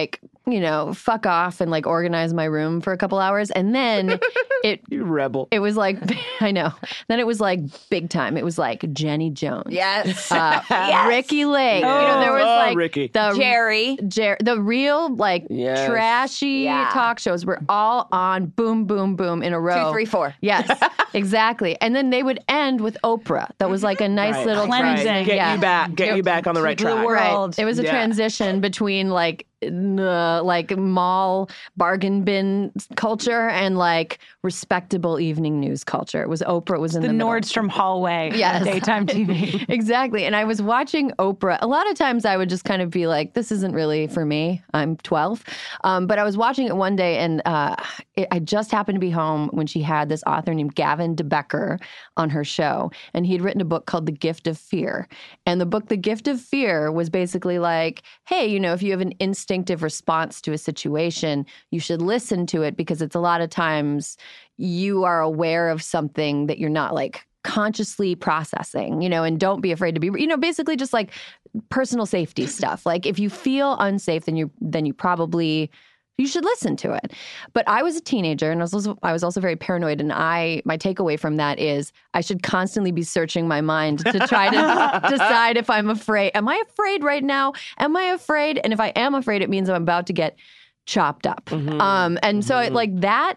S1: you know, fuck off and like organize my room for a couple hours. And then it
S7: You rebel.
S1: it was like, I know. Then it was like big time. It was like Jenny Jones.
S5: Yes.
S1: Uh,
S5: Yes.
S1: Ricky Lake. you know, there was
S7: Oh,
S1: like
S7: Ricky.
S1: the
S5: Jerry.
S1: Jer- the real like
S7: Yes.
S1: trashy
S5: Yeah.
S1: talk shows were all on boom, boom, boom in a row.
S5: Two, three, four.
S1: Yes, exactly. And then they would end with Oprah. That was like a nice
S7: Right.
S1: little
S6: Cleansing.
S1: trans-
S7: Get
S1: yeah.
S7: you back. Get you back on the right
S6: To the
S7: track.
S6: world.
S1: Right. It was a
S7: Yeah.
S1: transition between like uh, like mall bargain bin culture and like respectable evening news culture. It was Oprah was in the,
S6: The
S1: middle.
S6: Nordstrom hallway.
S1: Yes.
S6: Of daytime T V.
S1: Exactly. And I was watching Oprah. A lot of times I would just kind of be like, this isn't really for me. I'm twelve. Um, but I was watching it one day and uh, it, I just happened to be home when she had this author named Gavin DeBecker on her show. And he'd written a book called The Gift of Fear. And the book, The Gift of Fear, was basically like, hey, you know, if you have an instinctive response to a situation, you should listen to it because it's a lot of times you are aware of something that you're not like consciously processing, you know, and don't be afraid to be, you know, basically just like personal safety stuff. Like if you feel unsafe, then you then you probably you should listen to it. But I was a teenager and I was also I was also very paranoid. And I my takeaway from that is I should constantly be searching my mind to try to decide if I'm afraid. Am I afraid right now? Am I afraid? And if I am afraid, it means I'm about to get chopped up.
S7: Mm-hmm.
S1: Um, and so it, like that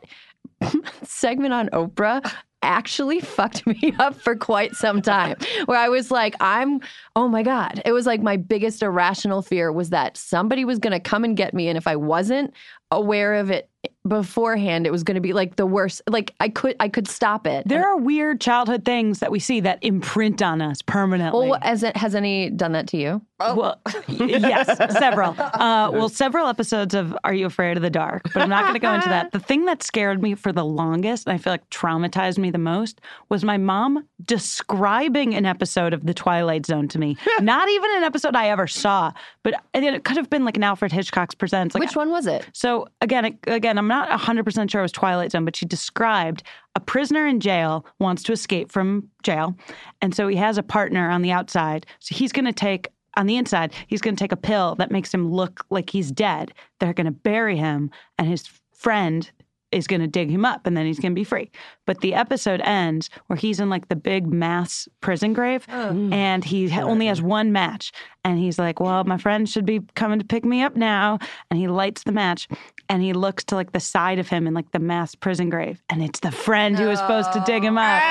S1: segment on Oprah actually fucked me up for quite some time where I was like, I'm, oh my God. It was like my biggest irrational fear was that somebody was going to come and get me. And if I wasn't aware of it beforehand, it was going to be like the worst. Like I could, I could stop it.
S6: There are weird childhood things that we see that imprint on us permanently.
S1: Well, has it, has any done that to you?
S6: Well, yes, several. Uh, well, several episodes of Are You Afraid of the Dark? But I'm not going to go into that. The thing that scared me for the longest, and I feel like traumatized me the most, was my mom describing an episode of The Twilight Zone to me. Not even an episode I ever saw, but it could have been like an Alfred Hitchcock's Presents. Like,
S1: Which one was it?
S6: So again, again, I'm not one hundred percent sure it was Twilight Zone, but she described a prisoner in jail wants to escape from jail, and so he has a partner on the outside. So he's going to take. On the inside, he's going to take a pill that makes him look like he's dead. They're going to bury him, and his friend is going to dig him up, and then he's going to be free. But the episode ends where he's in like the big mass prison grave, and he ha- only has one match. And he's like, well, my friend should be coming to pick me up now. And he lights the match, and he looks to like the side of him in like the mass prison grave, and it's the friend who was supposed to dig him up.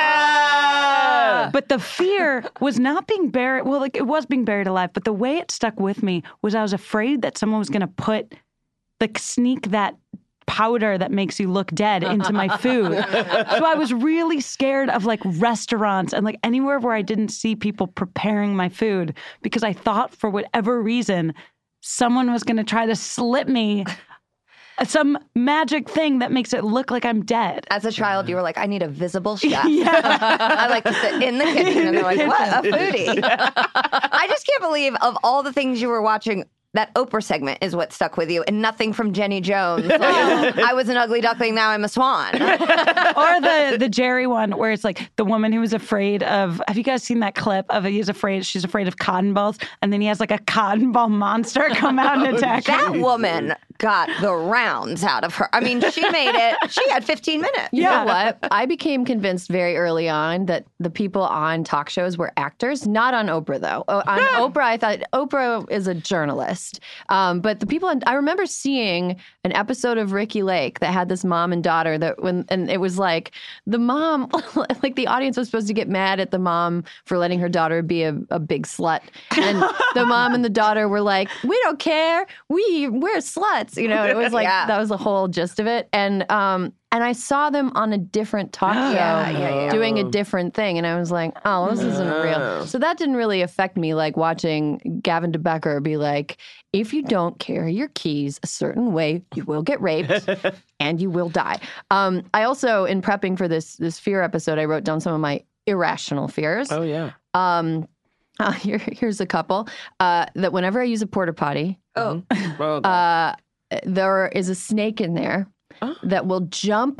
S6: But the fear was not being buried. Well, like it was being buried alive. But the way it stuck with me was I was afraid that someone was going to put, like, sneak that powder that makes you look dead into my food. So I was really scared of like restaurants and like anywhere where I didn't see people preparing my food because I thought for whatever reason someone was going to try to slip me some magic thing that makes it look like I'm dead.
S5: As a child, you were like, I need a visible chef. I like to sit in the kitchen. And they're like, what? A foodie. I just can't believe of all the things you were watching, that Oprah segment is what stuck with you and nothing from Jenny Jones. Like, I was an ugly duckling, now I'm a swan.
S6: Or the the Jerry one where it's like the woman who was afraid of, have you guys seen that clip of he's afraid, she's afraid of cotton balls and then he has like a cotton ball monster come out and attack her.
S5: That woman got the rounds out of her. I mean, she made it, she had fifteen minutes.
S1: You know what? I became convinced very early on that the people on talk shows were actors, not on Oprah, though. Oh, on Oprah, I thought Oprah is a journalist. Um, but the people, on, I remember seeing an episode of Ricky Lake that had this mom and daughter that when, and it was like the mom, like the audience was supposed to get mad at the mom for letting her daughter be a, a big slut. And the mom and the daughter were like, we don't care. We, we're sluts. You know, it was like,
S5: Yeah.
S1: that was the whole gist of it. And, um, and I saw them on a different talk show
S5: Yeah, yeah, yeah.
S1: doing a different thing. And I was like, oh, this isn't real. So that didn't really affect me, like watching Gavin DeBecker be like, if you don't carry your keys a certain way, you will get raped and you will die. Um, I also, in prepping for this this fear episode, I wrote down some of my irrational fears.
S7: Oh, yeah.
S1: Um, uh, here, here's a couple. Uh, that whenever I use a porta potty,
S5: Oh,
S7: Well,
S1: uh, there is a snake in there
S7: Oh.
S1: that will jump up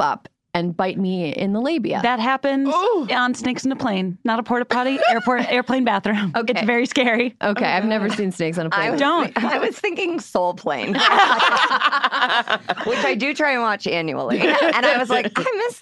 S1: and bite me in the labia.
S6: That happens
S7: Ooh.
S6: on Snakes in a Plane, not a porta potty, airport, airplane bathroom.
S1: Okay.
S6: It's very scary.
S1: okay, I've never seen snakes on a plane.
S5: I was,
S6: Don't.
S5: I was thinking Soul Plane, which I do try and watch annually. And I was like, I miss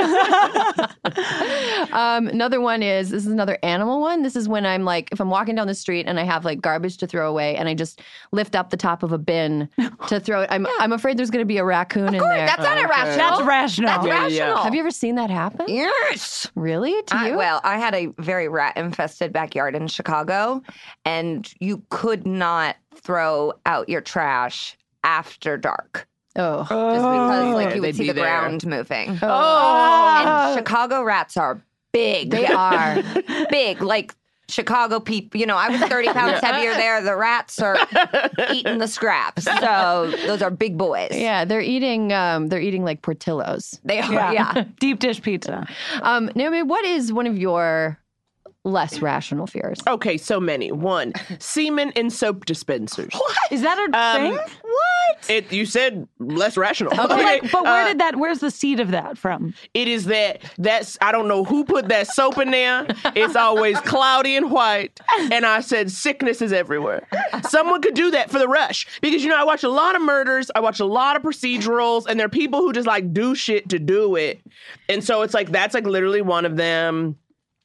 S5: that.
S1: Um, another one is, this is another animal one. This is when I'm like, if I'm walking down the street and I have like garbage to throw away and I just lift up the top of a bin to throw it. I'm, I'm afraid there's going to be a raccoon in there.
S5: That's not irrational.
S6: That's rational.
S5: That's
S7: Yeah, yeah.
S5: rational.
S1: Have you ever seen that happen?
S5: Yes.
S1: Really? To
S5: I,
S1: you?
S5: well, I had a very rat-infested backyard in Chicago, and you could not throw out your trash after dark.
S1: oh.
S5: Just because like
S7: Yeah,
S5: you
S7: they'd
S5: would see
S7: be
S5: the
S7: there.
S5: ground moving.
S7: Oh.
S5: And Chicago rats are big.
S1: They are.
S5: big. Like Chicago people, you know, I was thirty pounds heavier there. The rats are eating the scraps. So those are big boys.
S1: Yeah, they're eating. Um, they're eating like Portillo's.
S5: They are, yeah.
S6: Deep dish pizza.
S1: Um, Naomi, what is one of your less rational fears?
S7: Okay, so many. One, semen in soap dispensers.
S6: Is that a
S7: Um,
S6: thing?
S7: What? It you said less rational.
S6: But, like, but where
S7: Uh,
S6: did that? Where's the seed of that from?
S7: It is that that's I don't know who put that soap in there. It's always cloudy and white, and I said sickness is everywhere. Someone could do that for the rush because you know I watch a lot of murders, I watch a lot of procedurals, and there are people who just like do shit to do it, and so it's like that's like literally one of them.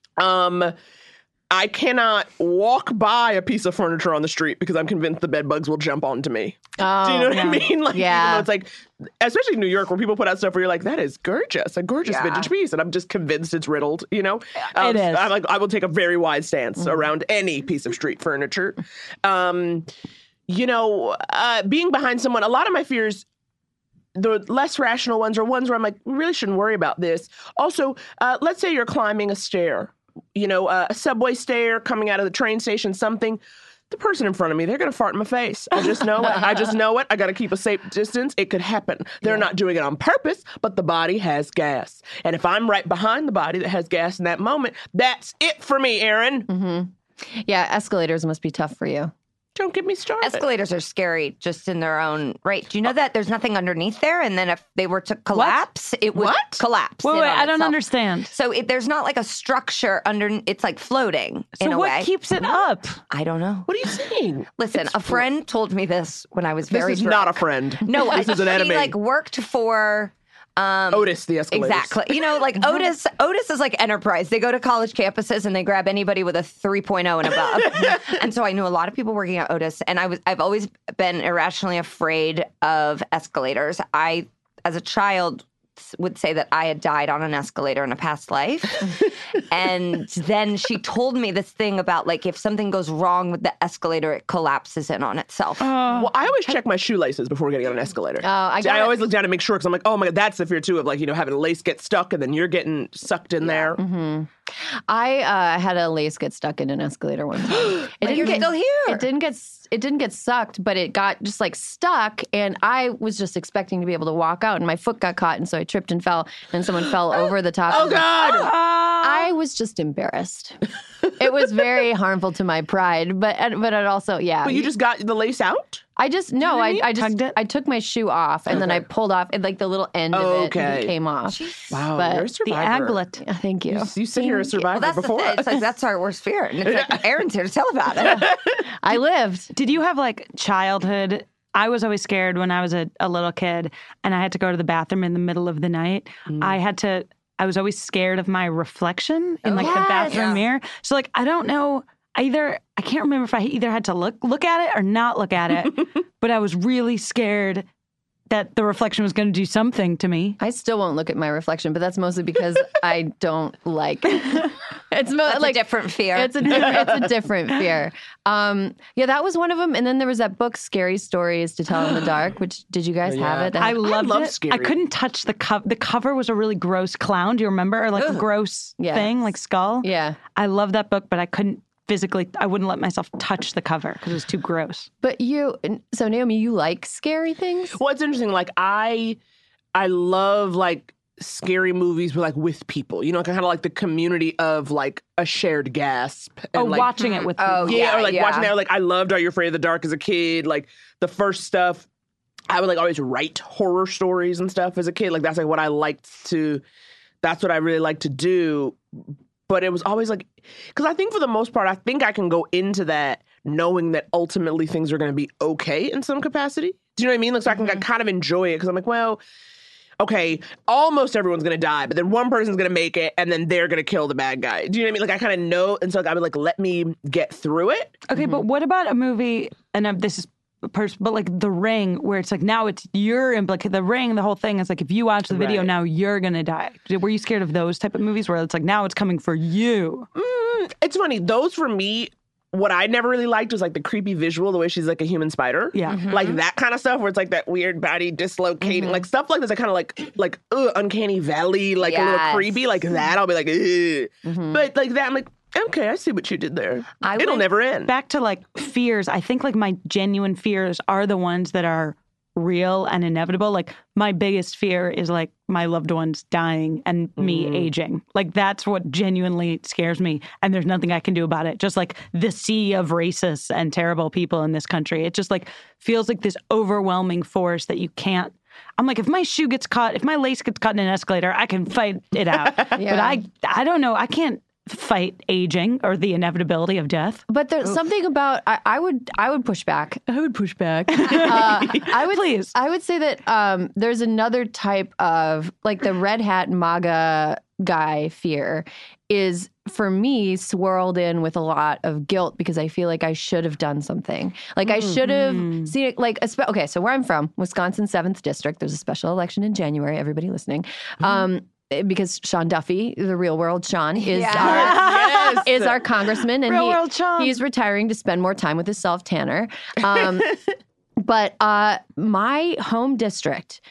S7: Um. I cannot walk by a piece of furniture on the street because I'm convinced the bed bugs will jump onto me.
S1: Oh,
S7: Do you know what
S1: yeah.
S7: I mean? Like,
S1: Yeah.
S7: even though it's like, especially in New York, where people put out stuff where you're like, that is gorgeous, a gorgeous
S5: Yeah.
S7: vintage piece, and I'm just convinced it's riddled. You know,
S6: It is.
S7: I'm like, I will take a very wide stance
S1: Mm-hmm.
S7: around any piece of street furniture. Um, you know, uh, being behind someone. A lot of my fears. The less rational ones are ones where I'm like, we really shouldn't worry about this. Also, uh, let's say you're climbing a stair, you know, uh, a subway stair coming out of the train station, something. The person in front of me, they're going to fart in my face. I just know it. I just know it. I got to keep a safe distance. It could happen. They're not doing it on purpose, but the body has gas. And if I'm right behind the body that has gas in that moment, that's it for me, Erin.
S1: Mm-hmm. Yeah, escalators must be tough for you.
S7: Don't get me started.
S5: Escalators are scary just in their own right. Do you know that there's nothing underneath there? And then if they were to collapse, it would
S7: What?
S5: collapse.
S6: Wait,
S5: in
S6: wait,
S5: on
S6: I don't
S5: itself.
S6: understand.
S5: So it, there's not like a structure under. It's like floating
S6: So
S5: in a
S6: what
S5: way.
S6: keeps it up?
S5: I don't know.
S7: What are you saying?
S5: Listen, a friend told me this when I was
S7: This
S5: very
S7: is
S5: drunk.
S7: not a friend.
S5: No,
S7: this
S5: I,
S7: is an
S5: she
S7: enemy.
S5: like worked for. Um,
S7: Otis, the escalators.
S5: Exactly. You know, like Otis Otis is like Enterprise. They go to college campuses and they grab anybody with a three point oh and above. And so I knew a lot of people working at Otis, and I was I've always been irrationally afraid of escalators. I as a child would say that I had died on an escalator in a past life. And then she told me this thing about like if something goes wrong with the escalator, it collapses in on itself.
S7: Well, I always check my shoelaces before getting on an escalator.
S1: Oh, I
S7: See, I
S1: gotta-
S7: always look down to make sure because I'm like, oh my god, that's the fear too of like you know having a lace get stuck and then you're getting sucked in there.
S1: Mm-hmm. I uh, had a lace get stuck in an escalator one time. It
S5: But you're
S1: get,
S5: still here.
S1: It didn't get s- it didn't get sucked, but it got just like stuck, and I was just expecting to be able to walk out, and my foot got caught, and so I tripped and fell, and someone fell over the top.
S7: Oh
S1: of the-
S7: god!
S1: I was just embarrassed. It was very harmful to my pride, but but it also yeah.
S7: But you just got the lace out?
S1: I just no,
S7: what I
S1: I,
S7: mean?
S1: I just
S6: Tugged it?
S1: I took my shoe off and then I pulled off and like the little end of
S7: Okay.
S1: it came off.
S7: Wow,
S1: But
S7: you're a
S6: The
S7: survivor.
S6: aglet.
S1: Yeah, thank you.
S7: You, you sit here a survivor
S5: Well, that's
S7: before
S5: the thing.
S7: us.
S5: It's like that's our worst fear, and it's like Erin's here to tell about it.
S1: I lived.
S6: Did you have like childhood? I was always scared when I was a, a little kid and I had to go to the bathroom in the middle of the night. I had to, I was always scared of my reflection in like the
S1: Yes.
S6: bathroom
S5: Yeah.
S6: mirror. So like, I don't know, I either, I can't remember if I either had to look, look at it or not look at it, but I was really scared that the reflection was going to do something to me.
S1: I still won't look at my reflection, but that's mostly because I don't like. It's mo-
S5: That's
S1: like
S5: a different fear.
S1: It's a different, it's a different fear. Um, yeah, that was one of them. And then there was that book, Scary Stories to Tell in the Dark. Which did you guys
S7: Oh,
S1: have
S7: yeah.
S1: it?
S6: I loved
S7: love
S6: it.
S7: scary.
S6: I couldn't touch the cover. The cover was a really gross clown. Do you remember? Or like a gross
S1: Yes.
S6: thing, like skull.
S1: Yeah,
S6: I love that book, but I couldn't physically, I wouldn't let myself touch the cover because it was too gross.
S1: but you. So Naomi, you like scary things?
S7: Well, it's interesting. Like I, I love like scary movies with like with people. You know, kind of like the community of like a shared gasp. And
S6: Oh,
S7: like,
S6: watching it with
S5: Oh,
S6: people.
S7: yeah,
S5: yeah,
S7: or like
S5: yeah.
S7: watching that. Like I loved Are You Afraid of the Dark as a kid. Like the first stuff. I would like always write horror stories and stuff as a kid. Like that's like what I liked to, that's what I really liked to do. But it was always like, because I think for the most part, I think I can go into that knowing that ultimately things are going to be okay in some capacity. Do you know what I mean? Like, so I can mm-hmm. kind of enjoy it because I'm like, well, okay, almost everyone's going to die, but then one person's going to make it and then they're going to kill the bad guy. Do you know what I mean? Like, I kind of know. And so like, I would like, let me get through it.
S6: Okay, mm-hmm. but what about a movie, and uh, this is Pers- but like The Ring, where it's like now it's you're implicated. The Ring, the whole thing is like if you watch the video, right. now you're gonna die. Were you scared of those type of movies where it's like now it's coming for you?
S7: Mm, it's funny. Those for me, what I never really liked was like the creepy visual, the way she's like a human spider.
S6: Yeah, mm-hmm.
S7: like that kind of stuff where it's like that weird body dislocating, mm-hmm. like stuff like this. I kind of like like ugh, uncanny valley, like yes. a little creepy, like that. I'll be like, mm-hmm. but like that, I'm like. Okay, I see what you did there. I It'll never end.
S6: Back to like fears. I think like my genuine fears are the ones that are real and inevitable. Like my biggest fear is like my loved ones dying and me mm. aging. Like that's what genuinely scares me. And there's nothing I can do about it. Just like the sea of racists and terrible people in this country. It just like feels like this overwhelming force that you can't. I'm like, if my shoe gets caught, if my lace gets caught in an escalator, I can fight it out. yeah. But I, I don't know. I can't fight aging or the inevitability of death.
S1: But there's Oof. something about I, I would I would push back.
S6: I would push back.
S1: uh, I would please. I would say that um, there's another type of like the red hat MAGA guy fear is for me swirled in with a lot of guilt because I feel like I should have done something. Like mm-hmm. I should have seen it. Like a, okay, so where I'm from, Wisconsin seventh District. There's a special election in January. Everybody listening. Mm-hmm. Um, Because Sean Duffy, the real world Sean, is
S5: yeah.
S1: our
S7: yes.
S1: is our congressman, and
S6: real
S1: he,
S6: world Sean.
S1: he's retiring to spend more time with his self tanner. Um, but uh, my home district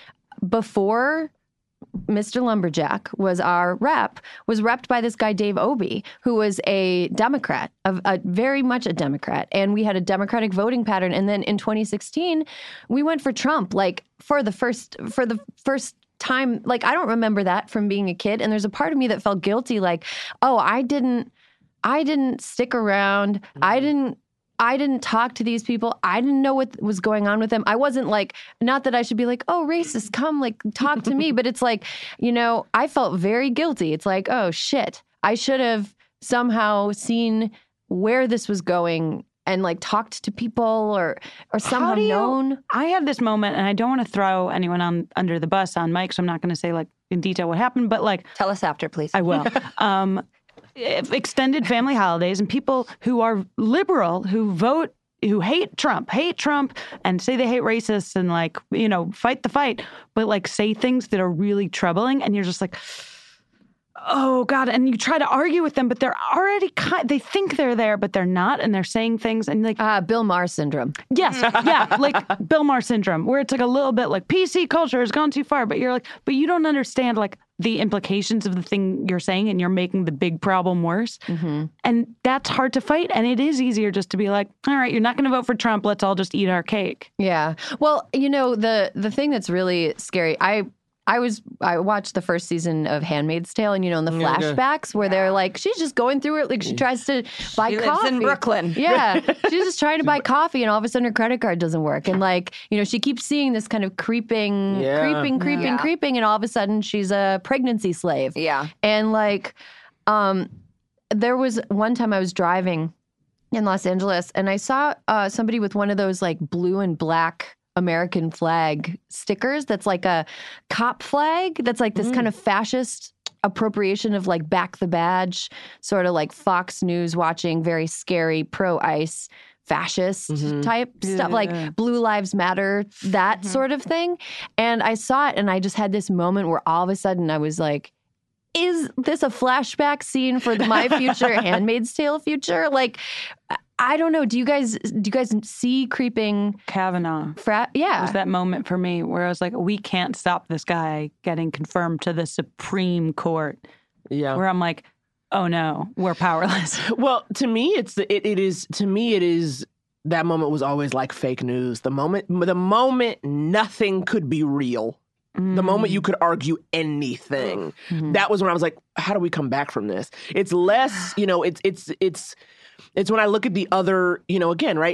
S1: before Mister Lumberjack was our rep was repped by this guy Dave Obey, who was a Democrat, a, a very much a Democrat, and we had a Democratic voting pattern. And then in twenty sixteen, we went for Trump, like for the first for the first. time. Like, I don't remember that from being a kid. And there's a part of me that felt guilty. Like, oh, I didn't, I didn't stick around. Mm-hmm. I didn't, I didn't talk to these people. I didn't know what was going on with them. I wasn't like, not that I should be like, oh, racist, come like talk to me. But it's like, you know, I felt very guilty. It's like, oh shit, I should have somehow seen where this was going and like talked to people or or somehow you, known.
S6: I had this moment, and I don't want to throw anyone on under the bus on Mike, so I'm not going to say like in detail what happened, but like
S5: tell us after, please.
S6: I will. um, extended family holidays and people who are liberal who vote. Who hate Trump, hate Trump, and say they hate racists and like you know fight the fight, but like say things that are really troubling, and you're just like. Oh, God. And you try to argue with them, but they're already kind they think they're there, but they're not. And they're saying things and like.
S1: Uh, Bill Maher syndrome.
S6: Yes. Yeah. Like Bill Maher syndrome, where it's like a little bit like P C culture has gone too far. But you're like, but you don't understand like the implications of the thing you're saying and you're making the big problem worse. Mm-hmm. And that's hard to fight. And it is easier just to be like, all right, you're not going to vote for Trump. Let's all just eat our cake.
S1: Yeah. Well, you know, the the thing that's really scary, I. I was I watched the first season of Handmaid's Tale, and you know, in the flashbacks where they're like, she's just going through it, like she tries to buy
S5: she
S1: coffee
S5: lives in Brooklyn.
S1: Yeah, she's just trying to buy coffee, and all of a sudden her credit card doesn't work, and like you know, she keeps seeing this kind of creeping,
S7: yeah.
S1: creeping, creeping, yeah. creeping, and all of a sudden she's a pregnancy slave.
S5: Yeah,
S1: and like, um, there was one time I was driving in Los Angeles, and I saw uh, somebody with one of those like blue and black American flag stickers that's like a cop flag that's like this mm. kind of fascist appropriation of like back the badge, sort of like Fox News watching, very scary pro-ICE fascist mm-hmm. type yeah. stuff, like Blue Lives Matter, that mm-hmm. sort of thing. And I saw it and I just had this moment where all of a sudden I was like, is this a flashback scene for my future Handmaid's Tale future? Like, I don't know. Do you guys do you guys see creeping
S6: Kavanaugh?
S1: Fra- yeah,
S6: it was that moment for me where I was like, we can't stop this guy getting confirmed to the Supreme Court.
S7: Yeah,
S6: where I'm like, oh no, we're powerless.
S7: Well, to me, it's it, it is to me it is that moment was always like fake news. The moment the moment nothing could be real. Mm. The moment you could argue anything. Mm-hmm. That was when I was like, how do we come back from this? It's less, you know, it's it's it's. It's when I look at the other, you know, again, right?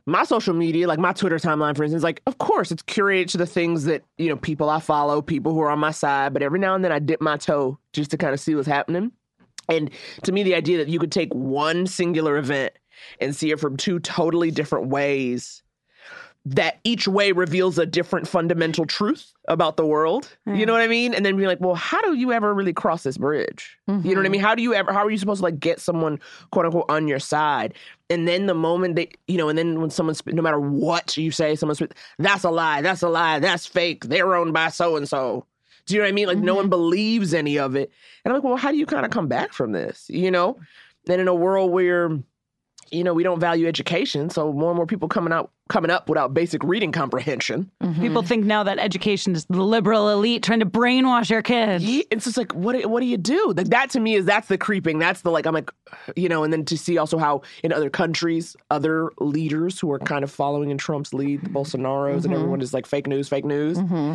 S7: my social media, like my Twitter timeline, for instance, like, of course, it's curated to the things that, you know, people I follow, people who are on my side. But every now and then I dip my toe just to kind of see what's happening. And to me, the idea that you could take one singular event and see it from two totally different ways, that each way reveals a different fundamental truth about the world. Mm. You know what I mean? And then be like, well, how do you ever really cross this bridge? Mm-hmm. You know what I mean? How do you ever, how are you supposed to like get someone, quote unquote, on your side? And then the moment they, you know, and then when someone's, no matter what you say, someone's, that's a lie, that's a lie, that's fake, they're owned by so-and-so. Do you know what I mean? Like mm-hmm. no one believes any of it. And I'm like, well, how do you kind of come back from this? You know? And in a world where, you know, we don't value education, so more and more people coming out, coming up without basic reading comprehension.
S6: Mm-hmm. People think now that education is the liberal elite trying to brainwash our kids.
S7: Yeah, it's just like, what, what do you do? Like that to me is, that's the creeping. That's the like, I'm like, you know, and then to see also how in other countries, other leaders who are kind of following in Trump's lead, the Bolsonaros mm-hmm. and everyone is like fake news, fake news. Mm-hmm.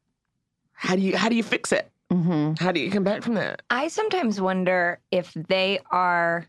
S7: How do you, how do you fix it? Mm-hmm. How do you come back from that?
S5: I sometimes wonder if they are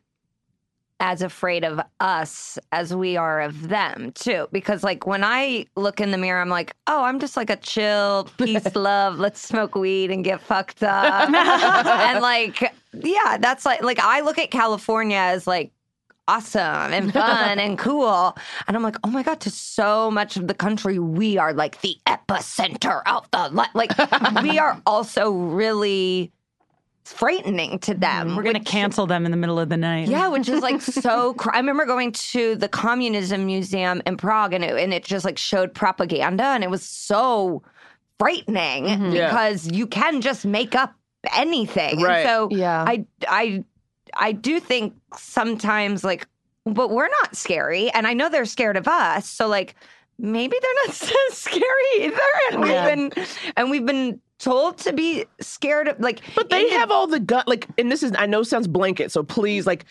S5: as afraid of us as we are of them, too. Because, like, when I look in the mirror, I'm like, oh, I'm just like a chill, peace, love, let's smoke weed and get fucked up. And, like, yeah, that's like, like, I look at California as, like, awesome and fun and cool. And I'm like, oh, my God, to so much of the country, we are, like, the epicenter of the, like, we are also really frightening to them.
S6: We're going to cancel them in the middle of the night.
S5: Yeah, which is like so cr- I remember going to the Communism Museum in Prague, and it, and it just like showed propaganda, and it was so frightening mm-hmm. because yeah. you can just make up anything.
S7: Right.
S5: And so
S1: yeah.
S5: I I I do think sometimes like, but we're not scary, and I know they're scared of us. So like maybe they're not so scary either. And
S1: yeah.
S5: we've been and we've been told to be scared of, like,
S7: but they have all the gun, like, and this is, I know sounds blanket, so please, like,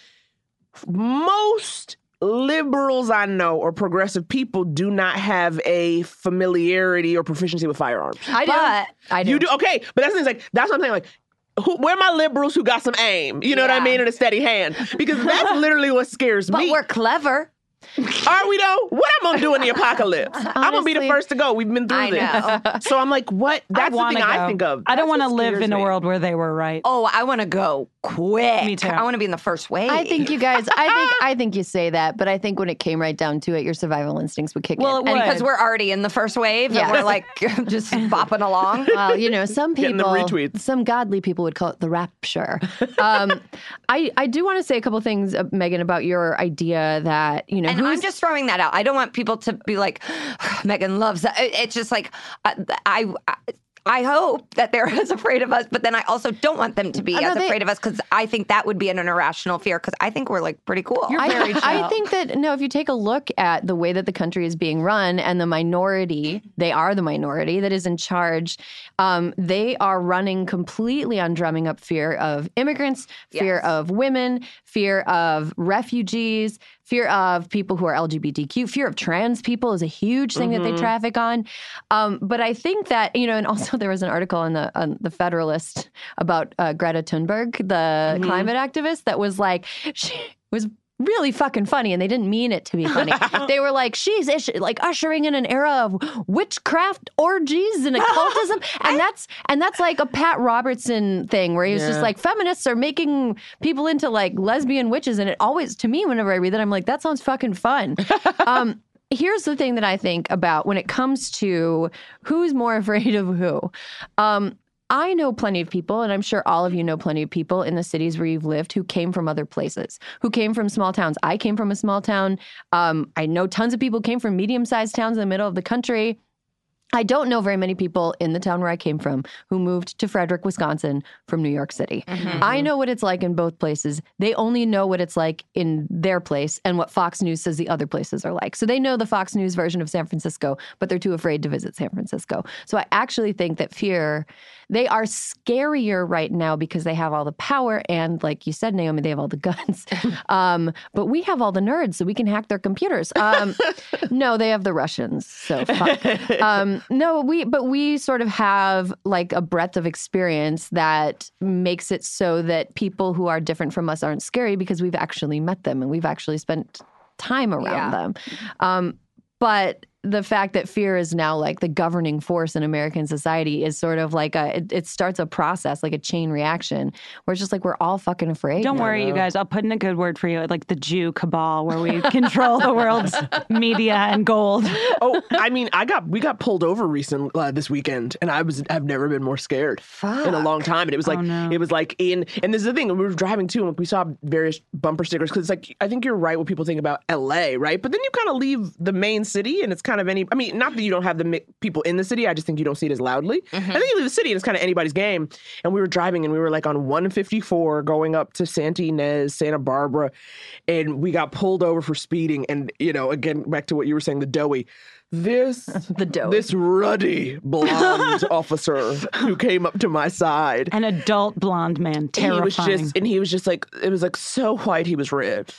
S7: most liberals I know or progressive people do not have a familiarity or proficiency with firearms.
S1: I do.
S5: But
S1: I do.
S7: You do? Okay, but that's the thing, like, that's what I'm saying, like, who, where are my liberals who got some aim? You know yeah. what I mean? And a steady hand. Because that's literally what scares
S5: but
S7: me.
S5: But we're clever.
S7: Are we though? What I'm gonna do in the apocalypse? Honestly, I'm gonna be the first to go. We've been through
S5: I
S7: this.
S5: Know.
S7: So I'm like, what? That's the thing
S6: go.
S7: I think of.
S6: I don't want to
S7: That's
S6: live in
S7: me.
S6: a world where they were right.
S5: Oh, I want to go quick.
S6: Me too.
S5: I want to be in the first wave.
S1: I think you guys, I think I think you say that, but I think when it came right down to it, your survival instincts would kick
S6: well,
S1: in.
S6: It would.
S5: Because we're already in the first wave
S1: Yeah.
S5: and we're like just bopping along.
S1: Well, you know, some
S7: Getting
S1: people,
S7: the retweets.
S1: some godly people would call it the rapture. Um, I, I do want to say a couple things, uh, Megan, about your idea that, you know,
S5: And
S1: who's,
S5: I'm just throwing that out. I don't want people to be like, Megan loves that. It's just like, uh, I, I I hope that they're as afraid of us, but then I also don't want them to be
S1: Oh, no,
S5: as
S1: they-
S5: afraid of us because I think that would be an irrational fear because I think we're like pretty cool.
S6: You're
S1: I,
S6: very
S1: I
S6: chill.
S1: think that, no, if you take a look at the way that the country is being run and the minority, they are the minority that is in charge, um, they are running completely on drumming up fear of immigrants, fear
S5: Yes.
S1: of women, fear of refugees, fear of people who are L G B T Q, fear of trans people is a huge thing
S7: Mm-hmm.
S1: that they traffic on. Um, but I think that, you know, and also there was an article in the on the Federalist about uh, Greta Thunberg, the
S7: Mm-hmm.
S1: climate activist, that was like, she was really fucking funny, and they didn't mean it to be funny. They were like, she's ish- like ushering in an era of witchcraft orgies and occultism, and that's and that's like a Pat Robertson thing where he was just
S7: Yeah.
S1: like, feminists are making people into like lesbian witches, and it always, to me, whenever I read that, I'm like, that sounds fucking fun. um, here's the thing that I think about when it comes to who's more afraid of who. Um, I know plenty of people, and I'm sure all of you know plenty of people in the cities where you've lived who came from other places, who came from small towns. I came from a small town. Um, I know tons of people came from medium-sized towns in the middle of the country. I don't know very many people in the town where I came from who moved to Frederick, Wisconsin from New York City. Mm-hmm. I know what it's like in both places. They only know what it's like in their place and what Fox News says the other places are like. So they know the Fox News version of San Francisco, but they're too afraid to visit San Francisco. So I actually think that fear, they are scarier right now because they have all the power and, like you said, Naomi, they have all the guns. um, but we have all the nerds, so we can hack their computers. Um, no, they have the Russians, so fuck. Um, No, we, but we sort of have like a breadth of experience that makes it so that people who are different from us aren't scary because we've actually met them and we've actually spent time around
S5: Yeah.
S1: them. Um, but the fact that fear is now like the governing force in American society is sort of like a, it, it starts a process, like a chain reaction, where it's just like we're all fucking afraid.
S6: Don't
S1: now.
S6: worry, you guys. I'll put in a good word for you, like the Jew cabal, where we control the world's media and gold.
S7: Oh, I mean, I got we got pulled over recent uh, this weekend, and I was I've never been more scared in a long time. And it was like
S6: Oh, no.
S7: it was like in and this is the thing. We were driving too, and we saw various bumper stickers because it's like I think you're right what people think about L A, right? But then you kind of leave the main city, and it's kind of any. I mean, not that you don't have the mi- people in the city. I just think you don't see it as loudly.
S6: Mm-hmm.
S7: I think you leave the city, and it's kind of anybody's game. And we were driving, and we were like on one fifty-four going up to Santa Ynez, Santa Barbara, and we got pulled over for speeding. And you know, again, back to what you were saying, the doughy. This
S1: The doughy.
S7: this ruddy blonde officer who came up to my side.
S6: An adult blonde man, terrifying.
S7: He was just, and he was just like, it was like so white, he was red.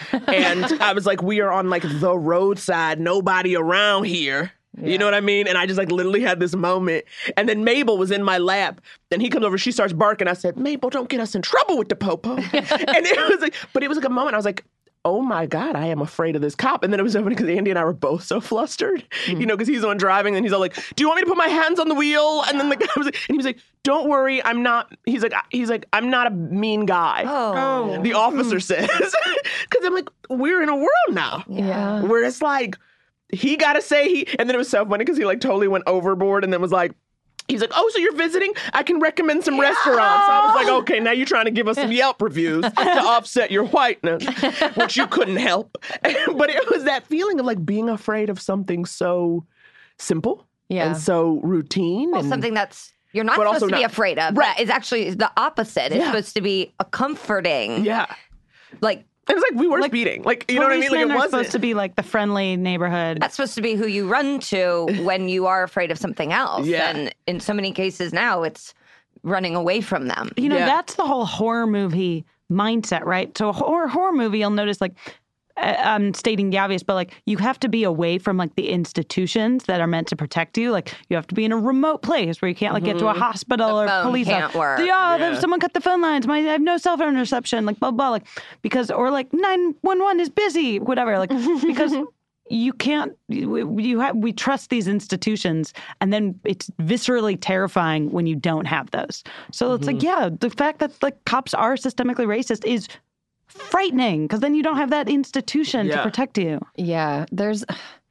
S7: And I was like, we are on like the roadside, nobody around here. You know what I mean? And I just like literally had this moment. And then Mabel was in my lap. And he comes over, she starts barking. I said, Mabel, don't get us in trouble with the popo. And it was like, but it was like a moment. I was like, oh my God, I am afraid of this cop. And then it was so funny because Andy and I were both so flustered, mm-hmm. you know, because he's the one driving and he's all like, do you want me to put my hands on the wheel? And then the guy was like, and he was like, don't worry, I'm not, he's like, he's like, I'm not a mean guy.
S5: Oh.
S7: The officer says, because I'm like, we're in a world now
S1: Yeah.
S7: where it's like, he got to say he, and then it was so funny because he like totally went overboard and then was like, he's like, oh, so you're visiting? I can recommend some restaurants. I was like, okay, now you're trying to give us some Yelp reviews to offset your whiteness, which you couldn't help. But it was that feeling of like being afraid of something so simple
S1: Yeah.
S7: and so routine.
S5: Well,
S7: and
S5: something that's you're not
S7: But
S5: supposed
S7: also
S5: to be
S7: not-
S5: afraid of.
S7: Right.
S5: That is actually the opposite. It's
S7: Yeah.
S5: supposed to be a comforting.
S7: Yeah.
S5: Like
S7: And it's like we were
S6: Like,
S7: speeding. Like, you know what I mean? Like,
S6: Policemen
S7: it
S6: are
S7: wasn't.
S6: supposed to be like the friendly neighborhood.
S5: that's supposed to be who you run to when you are afraid of something else.
S7: Yeah.
S5: And in so many cases now, it's running away from them.
S6: You know,
S7: Yeah.
S6: that's the whole horror movie mindset, right? So a horror horror movie, you'll notice like uh, I'm stating the obvious, but like you have to be away from like the institutions that are meant to protect you. Like you have to be in a remote place where you can't like get to a hospital
S5: The
S6: or
S5: phone
S6: police.
S5: can't work.
S6: The, oh,
S7: Yeah.
S6: there's someone cut the phone lines. My, I have no cell phone reception. Like blah blah. Like because or like nine one one is busy. Whatever. Like because. You can't. You, you have. We trust these institutions, and then it's viscerally terrifying when you don't have those. So it's like, yeah, the fact that like cops are systemically racist is frightening because then you don't have that institution to
S7: Yeah.
S6: protect you.
S1: Yeah, there's.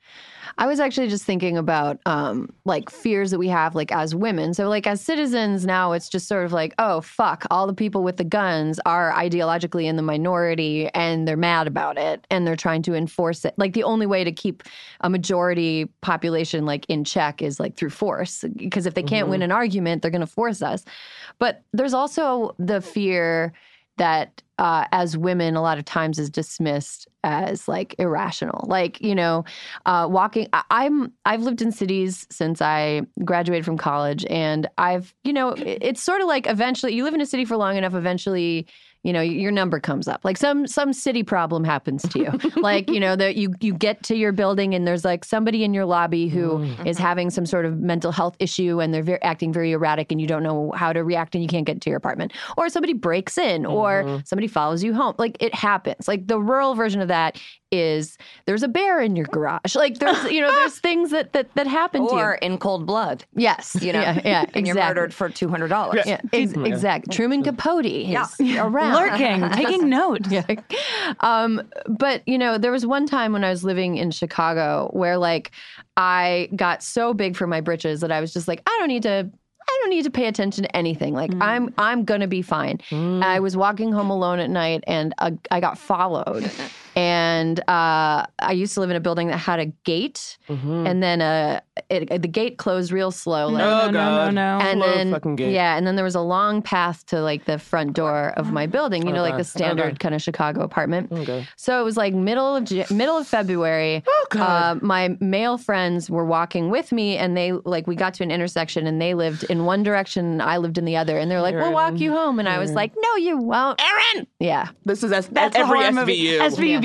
S1: I was actually just thinking about um, like fears that we have like as women. So like as citizens now, it's just sort of like, oh fuck, all the people with the guns are ideologically in the minority and they're mad about it and they're trying to enforce it. Like the only way to keep a majority population like in check is like through force, because if they can't
S7: Mm-hmm.
S1: win an argument, they're going to force us. But there's also the fear that uh, as women, a lot of times is dismissed as like irrational. Like, you know, uh, walking, I, I'm, I've lived in cities since I graduated from college, and I've, you know, it, it's sort of like eventually you live in a city for long enough, eventually, you know, your number comes up. Like some some city problem happens to you. Like, you know, that you you get to your building and there's like somebody in your lobby who
S7: Mm.
S1: is having some sort of mental health issue and they're very, acting very erratic and you don't know how to react and you can't get to your apartment. Or somebody breaks in or
S7: Mm-hmm.
S1: somebody follows you home. Like it happens. Like the rural version of that is there's a bear in your garage. Like there's, you know, there's things that that, that happen to you.
S5: Or in cold blood,
S1: Yes.
S5: you know,
S1: Yeah, yeah,
S5: and you're
S1: exactly.
S5: murdered for two hundred dollars.
S1: Yeah, ex- exactly. Truman Capote is
S5: Yeah.
S1: around.
S6: Lurking, taking notes.
S1: Yeah. Um, but, you know, there was one time when I was living in Chicago where, like, I got so big for my britches that I was just like, I don't need to. I don't need to pay attention to anything. Like
S6: Mm.
S1: I'm, I'm gonna be fine. And I was walking home alone at night, and uh, I got followed. And uh, I used to live in a building that had a gate, and then uh, it, the gate closed real slowly.
S6: No,
S7: Oh,
S6: no, no,
S7: God.
S6: no.
S1: And
S7: Slow
S1: then,
S7: fucking gate.
S1: yeah, and then there was a long path to like the front door of my building. You know, like
S7: Okay.
S1: the standard
S7: Okay.
S1: kind of Chicago apartment.
S7: Okay.
S1: So it was like middle of Jan- middle of February.
S7: Oh, God.
S1: Uh, my male friends were walking with me, and they like we got to an intersection, and they lived in one direction, and I lived in the other. And they're like, "We'll walk you home," and I was like, "No, you won't, Aaron." Yeah,
S7: This is S-
S6: That's a
S7: every
S6: horror
S7: S V
S6: movie.
S7: U.
S6: S V U B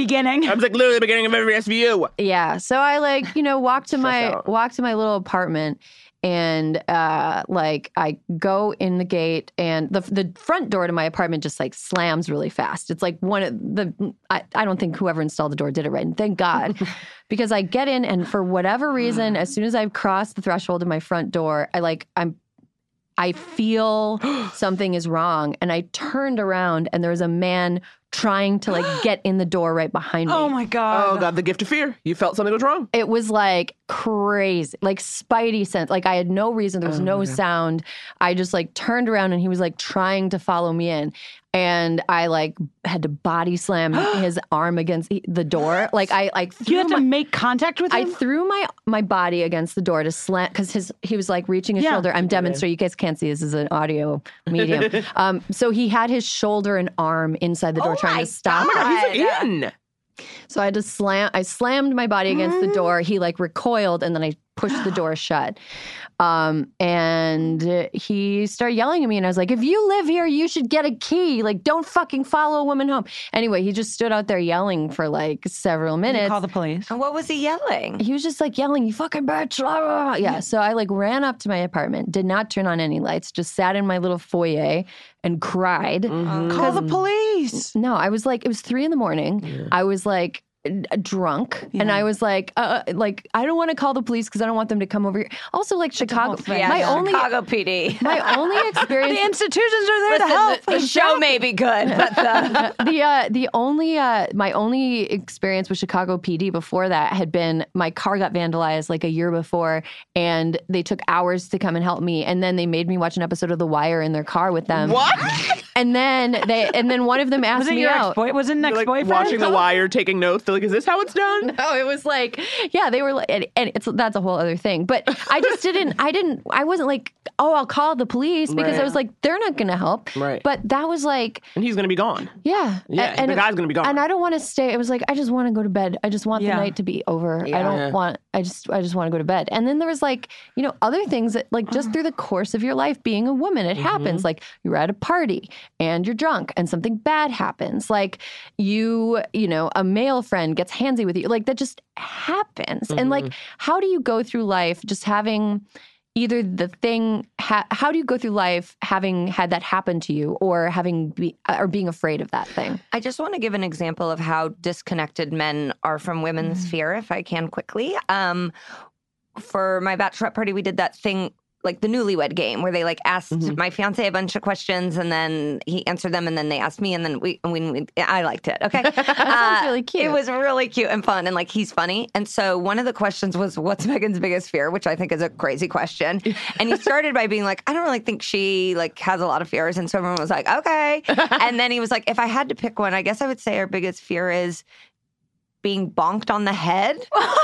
S6: beginning.
S7: I was like literally the beginning of every S V U.
S1: Yeah. So I like, you know, walk to my
S7: out.
S1: walk to my little apartment and uh like I go in the gate and the the front door to my apartment just like slams really fast. It's like one of the I, I don't think whoever installed the door did it right. And thank God. Because I get in and for whatever reason, as soon as I've crossed the threshold of my front door, I like I'm I feel something is wrong. And I turned around and there was a man trying to like get in the door right behind me.
S6: Oh my God.
S7: Oh God, the gift of fear. You felt something was wrong.
S1: It was like crazy, like spidey sense. Like I had no reason. There was
S7: Oh,
S1: no
S7: yeah.
S1: sound. I just like turned around and he was like trying to follow me in. And I like had to body slam his arm against the door. Like I like threw
S6: You had to
S1: my,
S6: make contact with
S1: I
S6: him?
S1: threw my my body against the door to slam because his he was like reaching his
S6: Yeah.
S1: shoulder. I'm demonstrating. You guys can't see this is an audio medium. um, so he had his shoulder and arm inside the door
S5: Oh
S1: trying
S5: my
S1: to stop.
S5: God.
S7: He's like in.
S1: So I just slam. I slammed my body against the door. He like recoiled, and then I pushed the door shut. Um, and he started yelling at me, and I was like, "If you live here, you should get a key. Like, don't fucking follow a woman home." Anyway, he just stood out there yelling for like several
S6: You
S1: minutes.
S6: call the police.
S5: And what was he yelling?
S1: He was just like yelling, "You fucking bitch!" Blah, blah, blah. Yeah. So I like ran up to my apartment, did not turn on any lights, just sat in my little foyer and cried.
S6: Call the police.
S1: No, I was like, it was three in the morning. I was like d- drunk, and I was like, uh, like I don't want to call the police because I don't want them to come over here. Also, like Chicago,
S6: thing.
S5: Yeah,
S1: my only
S5: Chicago P D.
S1: my only experience.
S6: The institutions are there to
S5: Listen,
S6: help.
S5: the, the show may be good, but the
S1: the uh, the only uh, my only experience with Chicago P D before that had been my car got vandalized like a year before, and they took hours to come and help me, and then they made me watch an episode of The Wire in their car with them.
S7: What?
S1: And then they and then one of them asked
S6: Was it
S1: me
S6: your
S1: out.
S6: ex-boy? Was it an
S7: You're like
S6: ex-boyfriend?
S7: watching The Wire, taking notes. They're like, is this how it's done?
S1: No, it was like, yeah, they were like, and, and it's that's a whole other thing. But I just didn't, I didn't, I wasn't like, oh, I'll call the police because
S7: Right.
S1: I was like, they're not going to help.
S7: Right.
S1: But that was like,
S7: And he's gonna be gone.
S1: yeah,
S7: Yeah,
S1: and
S7: the
S1: it-
S7: guy's gonna be gone.
S1: And I don't want to stay. It was like, I just want to go to bed. I just want
S6: Yeah.
S1: the night to be over. I
S5: Yeah.
S1: don't
S7: Yeah.
S1: want. I just, I just want to go to bed. And then there was like, you know, other things that like just through the course of your life being a woman, it happens. Like you're at a party and you're drunk and something bad happens. Like you, you know, a male friend gets handsy with you. Like that just happens. And like, how do you go through life just having either the thing, ha- how do you go through life having had that happen to you or having be, or being afraid of that thing?
S5: I just want to give an example of how disconnected men are from women's fear, if I can quickly. Um, for my bachelorette party, we did that thing, like the newlywed game, where they like asked my fiance a bunch of questions, and then he answered them, and then they asked me, and then we, we, we I liked it. Okay, that
S1: really cute.
S5: It was really cute and fun, and like he's funny. And so one of the questions was, "What's Megan's biggest fear?" Which I think is a crazy question. And he started by being like, "I don't really think she like has a lot of fears," and so everyone was like, "Okay." And then he was like, "If I had to pick one, I guess I would say our biggest fear is being bonked on the head."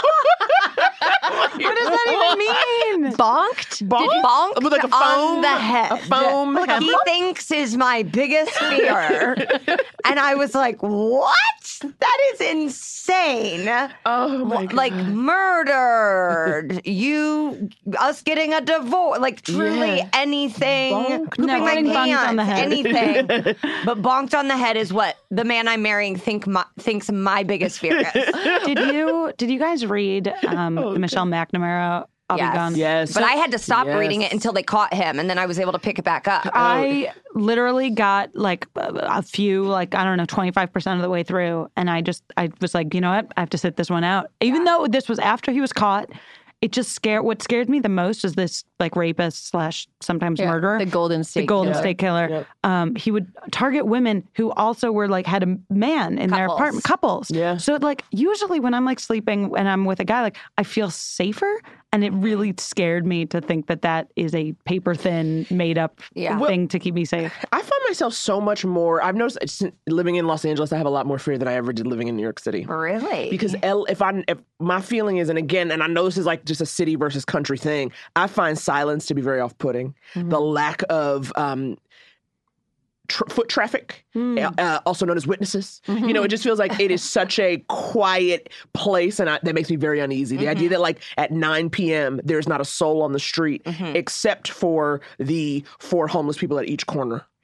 S6: What does that even mean?
S1: Bonked?
S7: Bonk?
S5: Bonked
S7: With like a
S5: on
S7: foam,
S5: the head.
S7: a foam
S5: Like, he
S7: hammer?
S5: thinks is my biggest fear. And I was like, what? That is insane.
S7: Oh my God.
S5: Like murdered, you, us getting a divorce, like truly
S7: Yeah.
S5: anything,
S7: Bonked.
S5: pooping
S6: No,
S5: my
S6: getting bonked
S5: pants,
S6: on the head.
S5: anything. But bonked on the head is what the man I'm marrying think my, thinks my biggest fear is.
S6: Did you did you guys read um, the Michelle McNamara? I'll
S5: Yes.
S6: be gone.
S7: Yes.
S5: But I had to stop
S7: Yes.
S5: reading it until they caught him, and then I was able to pick it back up.
S6: I literally got like a a few, like, I don't know, twenty-five percent of the way through. And I just, I was like, you know what? I have to sit this one out. Even though this was after he was caught, it just scared, what scared me the most is this like rapist slash sometimes
S1: Yeah,
S6: murderer.
S1: the Golden State
S6: The Golden
S1: Killer.
S6: State Killer.
S7: Yep.
S6: Um, he would target women who also were like, had a man in their
S5: Couples.
S6: apartment, couples.
S7: Yeah.
S6: So like, usually when I'm like sleeping and I'm with a guy, like I feel safer. And it really scared me to think that that is a paper thin, made up
S5: Yeah.
S6: thing to keep me safe.
S7: I find myself so much more. I've noticed since living in Los Angeles, I have a lot more fear than I ever did living in New York City.
S5: Really?
S7: Because L, if I, if my feeling is, and again, and I know this is like just a city versus country thing, I find silence to be very off-putting. The lack of um, tr- foot traffic, uh, also known as witnesses. You know, it just feels like it is such a quiet place, and I, that makes me very uneasy. The idea that like at nine p.m. there's not a soul on the street except for the four homeless people at each corner.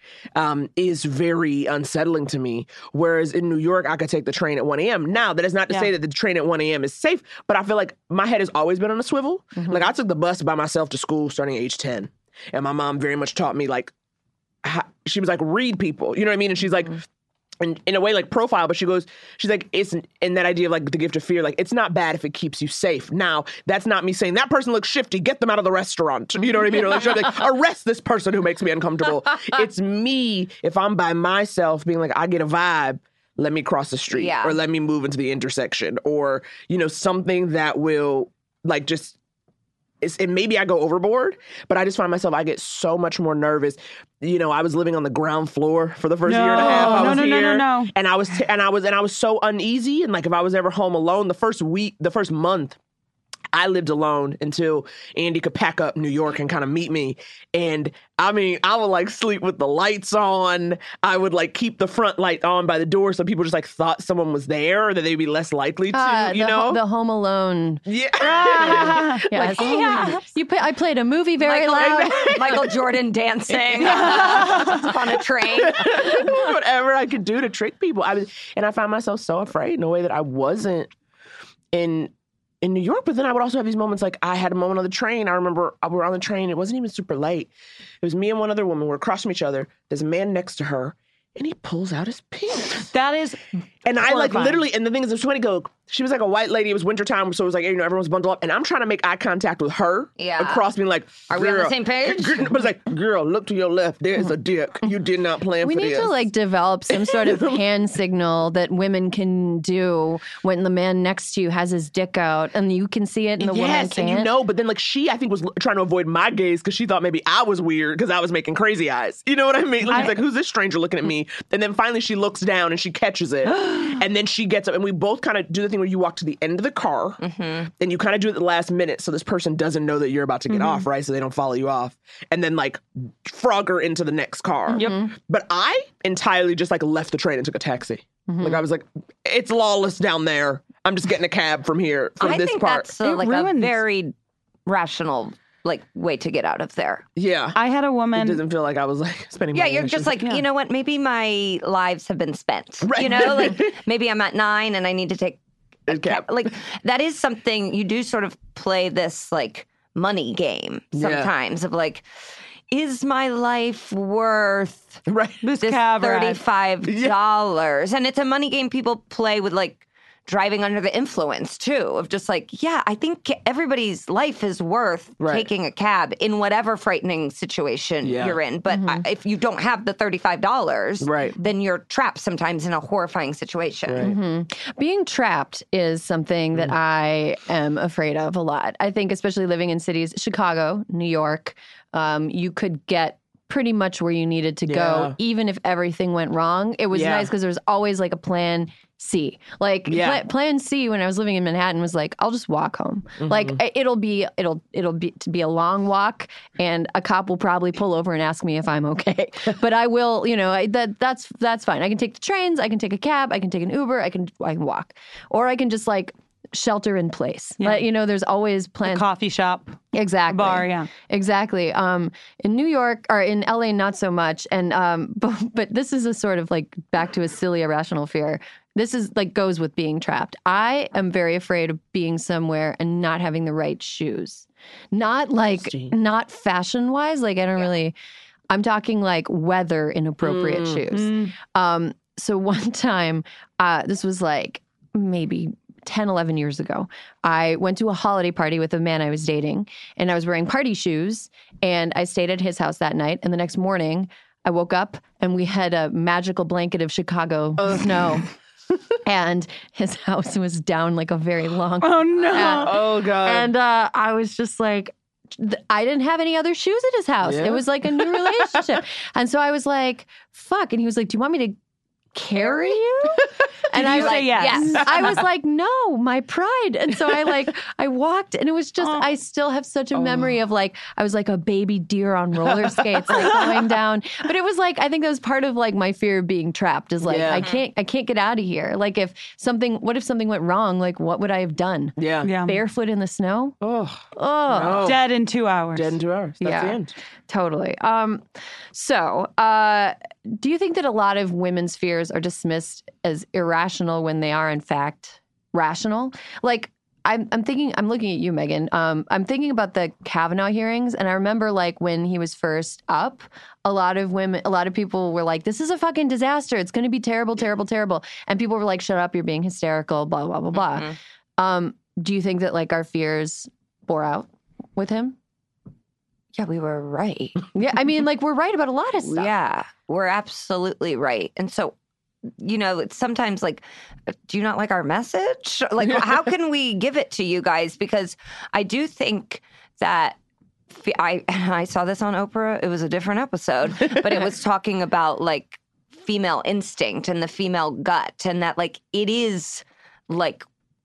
S7: um, is very unsettling to me. Whereas in New York, I could take the train at one a.m. Now, that is not to
S6: Yeah.
S7: say that the train at one a.m. is safe, but I feel like my head has always been on a swivel.
S6: Mm-hmm.
S7: Like I took the bus by myself to school starting at age ten. And my mom very much taught me like, how, she was like, read people. You know what I mean? And she's like, and in a way like profile, but she goes, she's like, it's in that idea of like the gift of fear, like it's not bad if it keeps you safe. Now, that's not me saying that person looks shifty, get them out of the restaurant. You know what I mean? Or like, like arrest this person who makes me uncomfortable. It's me, if I'm by myself being like, I get a vibe, let me cross the street
S5: Yeah.
S7: or let me move into the intersection or, you know, something that will like just, It's, and maybe I go overboard, but I just find myself, I get so much more nervous. You know, I was living on the ground floor for the first
S6: No,
S7: year and a half. I
S6: no,
S7: was
S6: no, no,
S7: here,
S6: no, no.
S7: and I was, t- and I was, and I was so uneasy. And like, if I was ever home alone, the first week, the first month, I lived alone until Andy could pack up New York and kind of meet me. And I mean, I would like sleep with the lights on. I would like keep the front light on by the door so people just like thought someone was there or that they'd be less likely to,
S1: Uh,
S7: you
S1: the,
S7: know?
S1: the Home Alone.
S7: yeah.
S1: Yes.
S5: yeah.
S1: You play, I played a movie very
S5: Michael,
S1: loud.
S5: Michael Jordan dancing on a train.
S7: Whatever I could do to trick people. I was, and I found myself so afraid in a way that I wasn't in in New York. But then I would also have these moments like I had a moment on the train. I remember we were on the train. It wasn't even super late. It was me and one other woman. We're across from each other. There's a man next to her. And he pulls out his penis.
S6: That is
S7: And I like
S6: horrifying.
S7: literally, and the thing is, it was twenty go, she was like a white lady. It was wintertime. So it was like, you know, everyone's bundled up. And I'm trying to make eye contact with her.
S5: Yeah.
S7: Across being like,
S5: Are we on the
S7: "Girl,"
S5: same page?
S7: But it's like, girl, look to your left. There's a dick. You did not plan
S1: We
S7: for
S1: need
S7: this.
S1: to like develop some sort of hand signal that women can do when the man next to you has his dick out and you can see it and the woman
S7: yes,
S1: can't.
S7: and you know, but then like she, I think, was l- trying to avoid my gaze because she thought maybe I was weird because I was making crazy eyes. You know what I mean? Like, she's like, who's this stranger looking at me? And then finally she looks down and she catches it. And then she gets up and we both kind of do the thing where you walk to the end of the car
S5: Mm-hmm.
S7: and you kind of do it at the last minute so this person doesn't know that you're about to get
S5: Mm-hmm.
S7: off, right? So they don't follow you off. And then like frog her into the next car.
S6: Yep.
S7: But I entirely just like left the train and took a taxi.
S5: Mm-hmm.
S7: Like I was like, it's lawless down there. I'm just getting a cab from here, from
S5: I
S7: this
S5: think
S7: part.
S5: that's uh,
S6: It
S5: like a
S6: ruins-
S5: very rational like way to get out of there.
S7: Yeah.
S6: I had a
S7: It
S6: woman.
S7: doesn't feel like I was like spending
S5: Yeah,
S7: money.
S5: you're
S7: It's
S5: just like, you know what? Maybe my lives have been spent.
S7: Right.
S5: You know, like maybe I'm at nine and I need to take a
S7: A cab.
S5: cab. Like that is something you do sort of play this like money game
S7: Yeah.
S5: sometimes of like, is my life worth
S7: right.
S6: This
S5: this
S6: cab ride.
S5: thirty-five dollars? And it's a money game people play with like driving under the influence too, of just like, yeah, I think everybody's life is worth
S7: Right.
S5: taking a cab in whatever frightening situation
S7: Yeah.
S5: you're in. But I, if you don't have the thirty-five dollars,
S7: Right.
S5: then you're trapped sometimes in a horrifying situation.
S1: Being trapped is something that I am afraid of a lot. I think, especially living in cities, Chicago, New York, um, you could get pretty much where you needed to
S7: Yeah.
S1: go, even if everything went wrong. It was
S7: Yeah.
S1: nice because there was always like a plan C. Like
S7: Yeah.
S1: pla- plan C when I was living in Manhattan was like, I'll just walk home.
S7: Mm-hmm.
S1: Like I- it'll be it'll it'll be to be a long walk, and a cop will probably pull over and ask me if I'm okay. But I will, you know, I, that that's that's fine. I can take the trains, I can take a cab, I can take an Uber, I can I can walk, or I can just like shelter in place.
S6: Yeah.
S1: Like, you know, there's always plans.
S6: Coffee shop.
S1: Exactly.
S6: Bar, yeah.
S1: Exactly. Um, in New York or in L A, not so much. And um, but, but this is a sort of like back to a silly irrational fear. This is like goes with being trapped. I am very afraid of being somewhere and not having the right shoes. Not like not fashion wise. Like I don't really. I'm talking like weather inappropriate shoes. Um, so one time, uh, this was like maybe ten, eleven years ago, I went to a holiday party with a man I was dating, and I was wearing party shoes, and I stayed at his house that night. And the next morning, I woke up, and we had a magical blanket of Chicago snow. And his house was down like a very long.
S6: Oh no.
S1: path.
S7: Oh, God.
S1: And uh, I was just like, th- I didn't have any other shoes at his house.
S7: Yeah.
S1: It was like a new relationship. And so I was like, fuck. And he was like, do you want me to carry you? And I
S6: you say yes?
S5: yes.
S1: I was like, no, my pride. And so I like, I walked and it was just,
S6: Oh.
S1: I still have such a memory of like, I was like a baby deer on roller skates, like going down. But it was like, I think that was part of like my fear of being trapped is like,
S7: Yeah.
S1: I can't, I can't get out of here. Like if something, what if something went wrong? Like what would I have done?
S7: Yeah.
S6: Yeah.
S1: Barefoot in the snow?
S7: Oh,
S1: Oh,
S7: no.
S6: Dead in two hours.
S7: Dead in two hours. That's
S1: Yeah.
S7: the end.
S1: totally. Um, so, uh, do you think that a lot of women's fears are dismissed as irrational when they are in fact rational? Like, I'm, I'm thinking, I'm looking at you, Megan. Um, I'm thinking about the Kavanaugh hearings, and I remember like when he was first up, a lot of women, a lot of people were like, "This is a fucking disaster. It's going to be terrible, terrible, terrible." And people were like, "Shut up, you're being hysterical." Blah blah blah blah.
S5: Mhm.
S1: Um, do you think that like our fears bore out with him?
S5: Yeah, we were right.
S1: Yeah, I mean, like we're right about a lot of stuff.
S5: Yeah, we're absolutely right. And so, you know, it's sometimes like, do you not like our message? Like, how can we give it to you guys? Because I do think that fe- I I saw this on Oprah. It was a different episode, but it was talking about like female instinct and the female gut, and that like it is like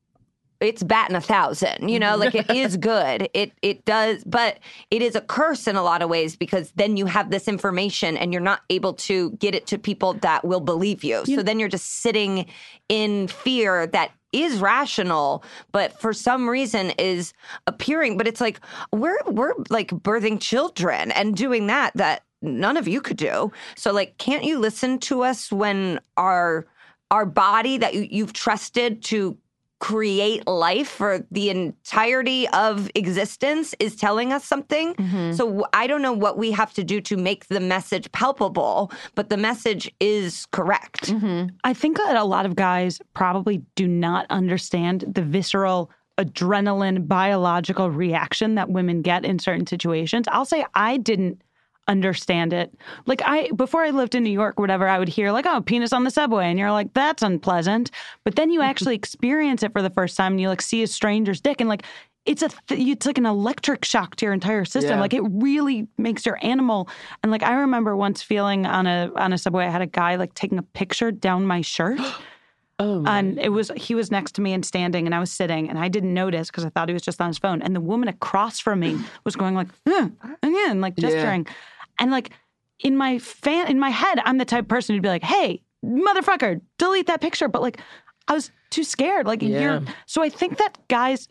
S5: it's batting a thousand, you know, like it is good. It it does, but it is a curse in a lot of ways because then you have this information and you're not able to get it to people that will believe you. So then you're just sitting in fear that is rational, but for some reason is appearing. But it's like we're we're like birthing children and doing that that none of you could do. So like, can't you listen to us when our our body that you, you've trusted to create life for the entirety of existence is telling us something?
S1: Mm-hmm.
S5: So w- I don't know what we have to do to make the message palpable, but the message is correct.
S1: Mm-hmm.
S6: I think that a lot of guys probably do not understand the visceral adrenaline biological reaction that women get in certain situations. I'll say I didn't understand it. Like I, before I lived in New York, whatever, I would hear like, oh, penis on the subway. And you're like, that's unpleasant. But then you actually experience it for the first time and you like see a stranger's dick and like, it's a, th- it's like an electric shock to your entire system.
S7: Yeah.
S6: Like it really makes your animal. And like, I remember once feeling on a, on a subway, I had a guy like taking a picture down my shirt.
S7: Oh,
S6: And it was, he was next to me and standing and I was sitting and I didn't notice because I thought he was just on his phone. And the woman across from me was going like, eh, and like gesturing. Yeah. And like in my fan, in my head, I'm the type of person who'd be like, hey, motherfucker, delete that picture. But like, I was too scared. Like
S7: Yeah.
S6: you're, so I think that guys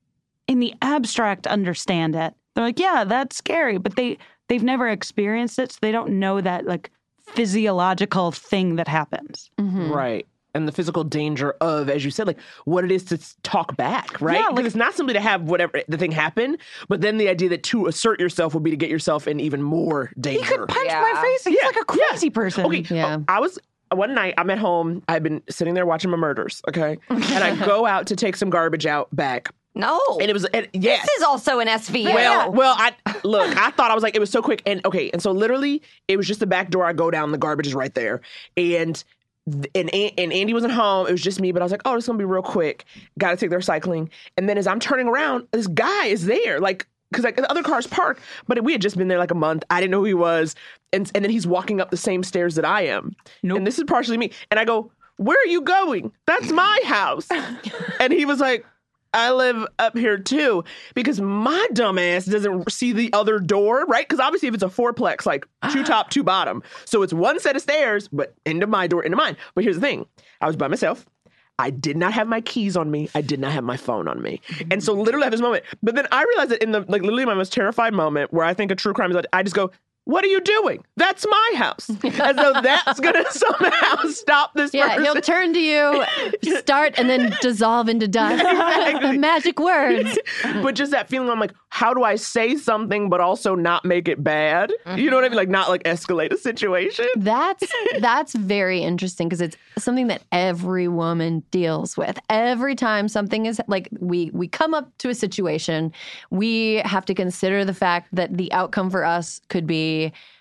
S6: in the abstract understand it. They're like, yeah, that's scary, but they, they've never experienced it. So they don't know that like physiological thing that happens.
S1: Mm-hmm.
S7: Right. And the physical danger of, as you said, like what it is to talk back, right?
S6: Yeah,
S7: Because
S6: like-
S7: it's not simply to have whatever the thing happen, but then the idea that to assert yourself would be to get yourself in even more danger.
S6: He could punch
S5: Yeah.
S6: my face. He's
S7: Yeah,
S6: like a crazy person.
S7: Okay,
S1: Yeah.
S7: uh, I was one night. I'm at home. I've been sitting there watching my murders. Okay, and I go out to take some garbage out back,
S5: No.
S7: and it was and, yes.
S5: This is also an S V U.
S7: Well, well, I look. I thought I was like it was so quick, and okay, and so literally it was just the back door. I go down, the garbage is right there, and. And and Andy wasn't home. It was just me. But I was like, oh, this is going to be real quick. Got to take the recycling. And then as I'm turning around, this guy is there. Like, because like the other cars parked. But we had just been there like a month. I didn't know who he was. And and then he's walking up the same stairs that I am.
S6: Nope.
S7: And this is partially me. And I go, where are you going? That's my house. And he was like, I live up here too, because my dumb ass doesn't see the other door, right? Because obviously if it's a fourplex, like two top, two bottom. So it's one set of stairs, but into my door, into mine. But here's the thing. I was by myself. I did not have my keys on me. I did not have my phone on me. And so literally I have this moment. But then I realized that in the, like literally my most terrified moment where I think a true crime is, I just go, what are you doing? That's my house. As though that's going to somehow stop this
S1: Yeah,
S7: person.
S1: he'll turn to you, start, and then dissolve into dust.
S7: Exactly.
S1: Magic words.
S7: But just that feeling, I'm like, how do I say something but also not make it bad? You know what I mean? Like not like escalate a situation.
S1: That's that's very interesting because it's something that every woman deals with. Every time something is like we we come up to a situation, we have to consider the fact that the outcome for us could be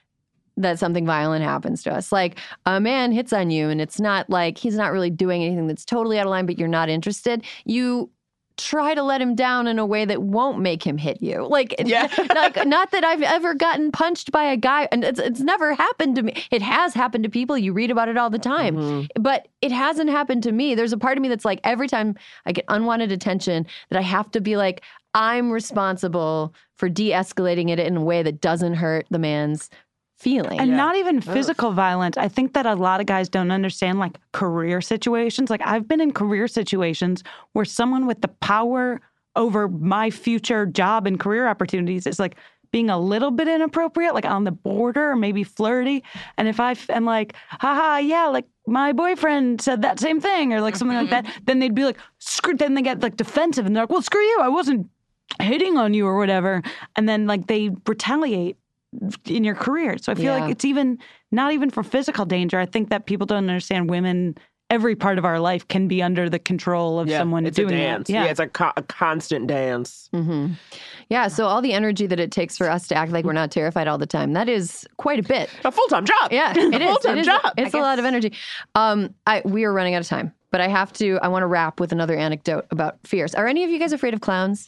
S1: that something violent happens to us. Like a man hits on you and it's not like he's not really doing anything that's totally out of line, but you're not interested. You try to let him down in a way that won't make him hit you. Like,
S7: Yeah.
S1: like not that I've ever gotten punched by a guy, and it's, it's never happened to me. It has happened to people. You read about it all the time, mm-hmm. but it hasn't happened to me. There's a part of me that's like, every time I get unwanted attention, that I have to be like, I'm responsible for de-escalating it in a way that doesn't hurt the man's feeling.
S6: And yeah. not even physical Ugh. violence. I think that a lot of guys don't understand like career situations. Like I've been in career situations where someone with the power over my future job and career opportunities is like being a little bit inappropriate, like on the border or maybe flirty. And if I am like, haha, yeah, like my boyfriend said that same thing or like something mm-hmm. like that, then they'd be like, screw, then they get like defensive and they're like, well, screw you. I wasn't hitting on you or whatever. And then like they retaliate in your career. So I feel yeah. like it's even not even for physical danger. I think that people don't understand women. Every part of our life can be under the control of
S7: yeah,
S6: someone
S7: it's
S6: doing
S7: a dance.
S6: that. Yeah.
S7: yeah, it's a, co- a constant dance.
S1: Mm-hmm. Yeah, so all the energy that it takes for us to act like we're not terrified all the time, that is quite a bit.
S7: A full-time job.
S1: Yeah, it is.
S7: full-time
S1: it is.
S7: job.
S1: It's a lot of energy. Um, I, we are running out of time, but I have to, I want to wrap with another anecdote about fears. Are any of you guys afraid of clowns?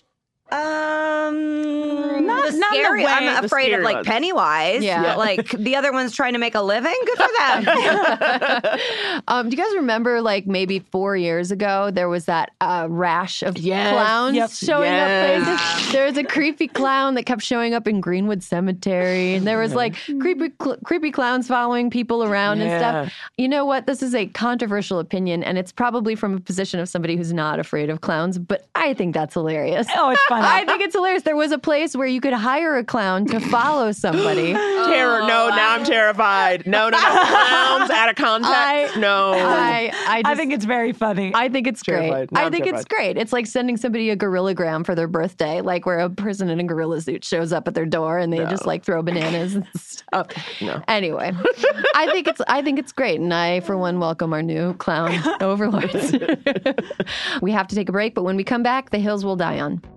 S5: Um,
S6: not,
S5: the
S6: not
S5: scary.
S6: the way,
S5: I'm afraid of like
S7: ones.
S5: Pennywise.
S1: Yeah.
S5: yeah, like the other one's trying to make a living. Good for them.
S1: um, do you guys remember, like maybe four years ago, there was that uh, rash of
S7: yes.
S1: clowns
S7: yep.
S1: showing
S7: yes.
S1: up places? There was a creepy clown that kept showing up in Greenwood Cemetery, and there was like creepy, cl- creepy clowns following people around
S7: yeah.
S1: and stuff. You know what? This is a controversial opinion, and it's probably from a position of somebody who's not afraid of clowns, but I think that's hilarious.
S6: Oh, it's fun.
S1: I think it's hilarious. There was a place where you could hire a clown to follow somebody.
S7: Terror. No, now I'm terrified. No, no, no. Clowns out of context.
S1: I,
S7: no.
S1: I, I, just,
S6: I think it's very funny.
S1: I think it's
S7: terrified.
S1: great.
S7: No,
S1: I
S7: I'm
S1: think
S7: terrified.
S1: it's great. It's like sending somebody a gorillagram for their birthday, like where a person in a gorilla suit shows up at their door and they
S7: No.
S1: just like throw bananas and stuff.
S7: No.
S1: Anyway, I think it's I think it's great, and I, for one, welcome our new clown overlords. We have to take a break, but when we come back, the hills will die on.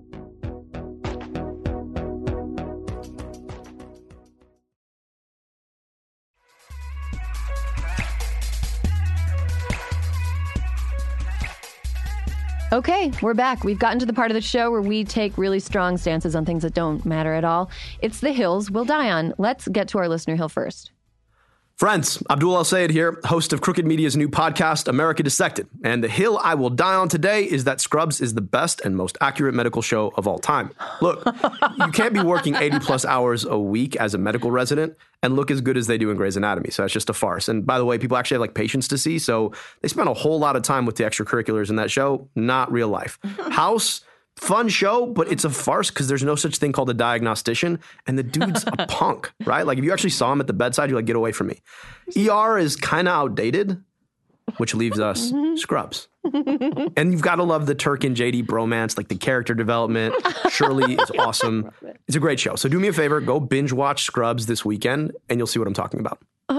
S1: Okay, we're back. We've gotten to the part of the show where we take really strong stances on things that don't matter at all. It's the hills we'll die on. Let's get to our listener hill first.
S8: Friends, Abdul El-Sayed here, host of Crooked Media's new podcast, America Dissected. And the hill I will die on today is that Scrubs is the best and most accurate medical show of all time. Look, you can't be working eighty plus hours a week as a medical resident and look as good as they do in Grey's Anatomy. So that's just a farce. And by the way, people actually have like patients to see. So they spend a whole lot of time with the extracurriculars in that show, not real life. House, fun show, but it's a farce because there's no such thing called a diagnostician, and the dude's a punk, right? Like if you actually saw him at the bedside, you're like, get away from me. E R is kind of outdated, which leaves us Scrubs. And you've got to love the Turk and J D bromance, like the character development. Shirley is awesome. It's a great show. So do me a favor, go binge watch Scrubs this weekend, and you'll see what I'm talking about.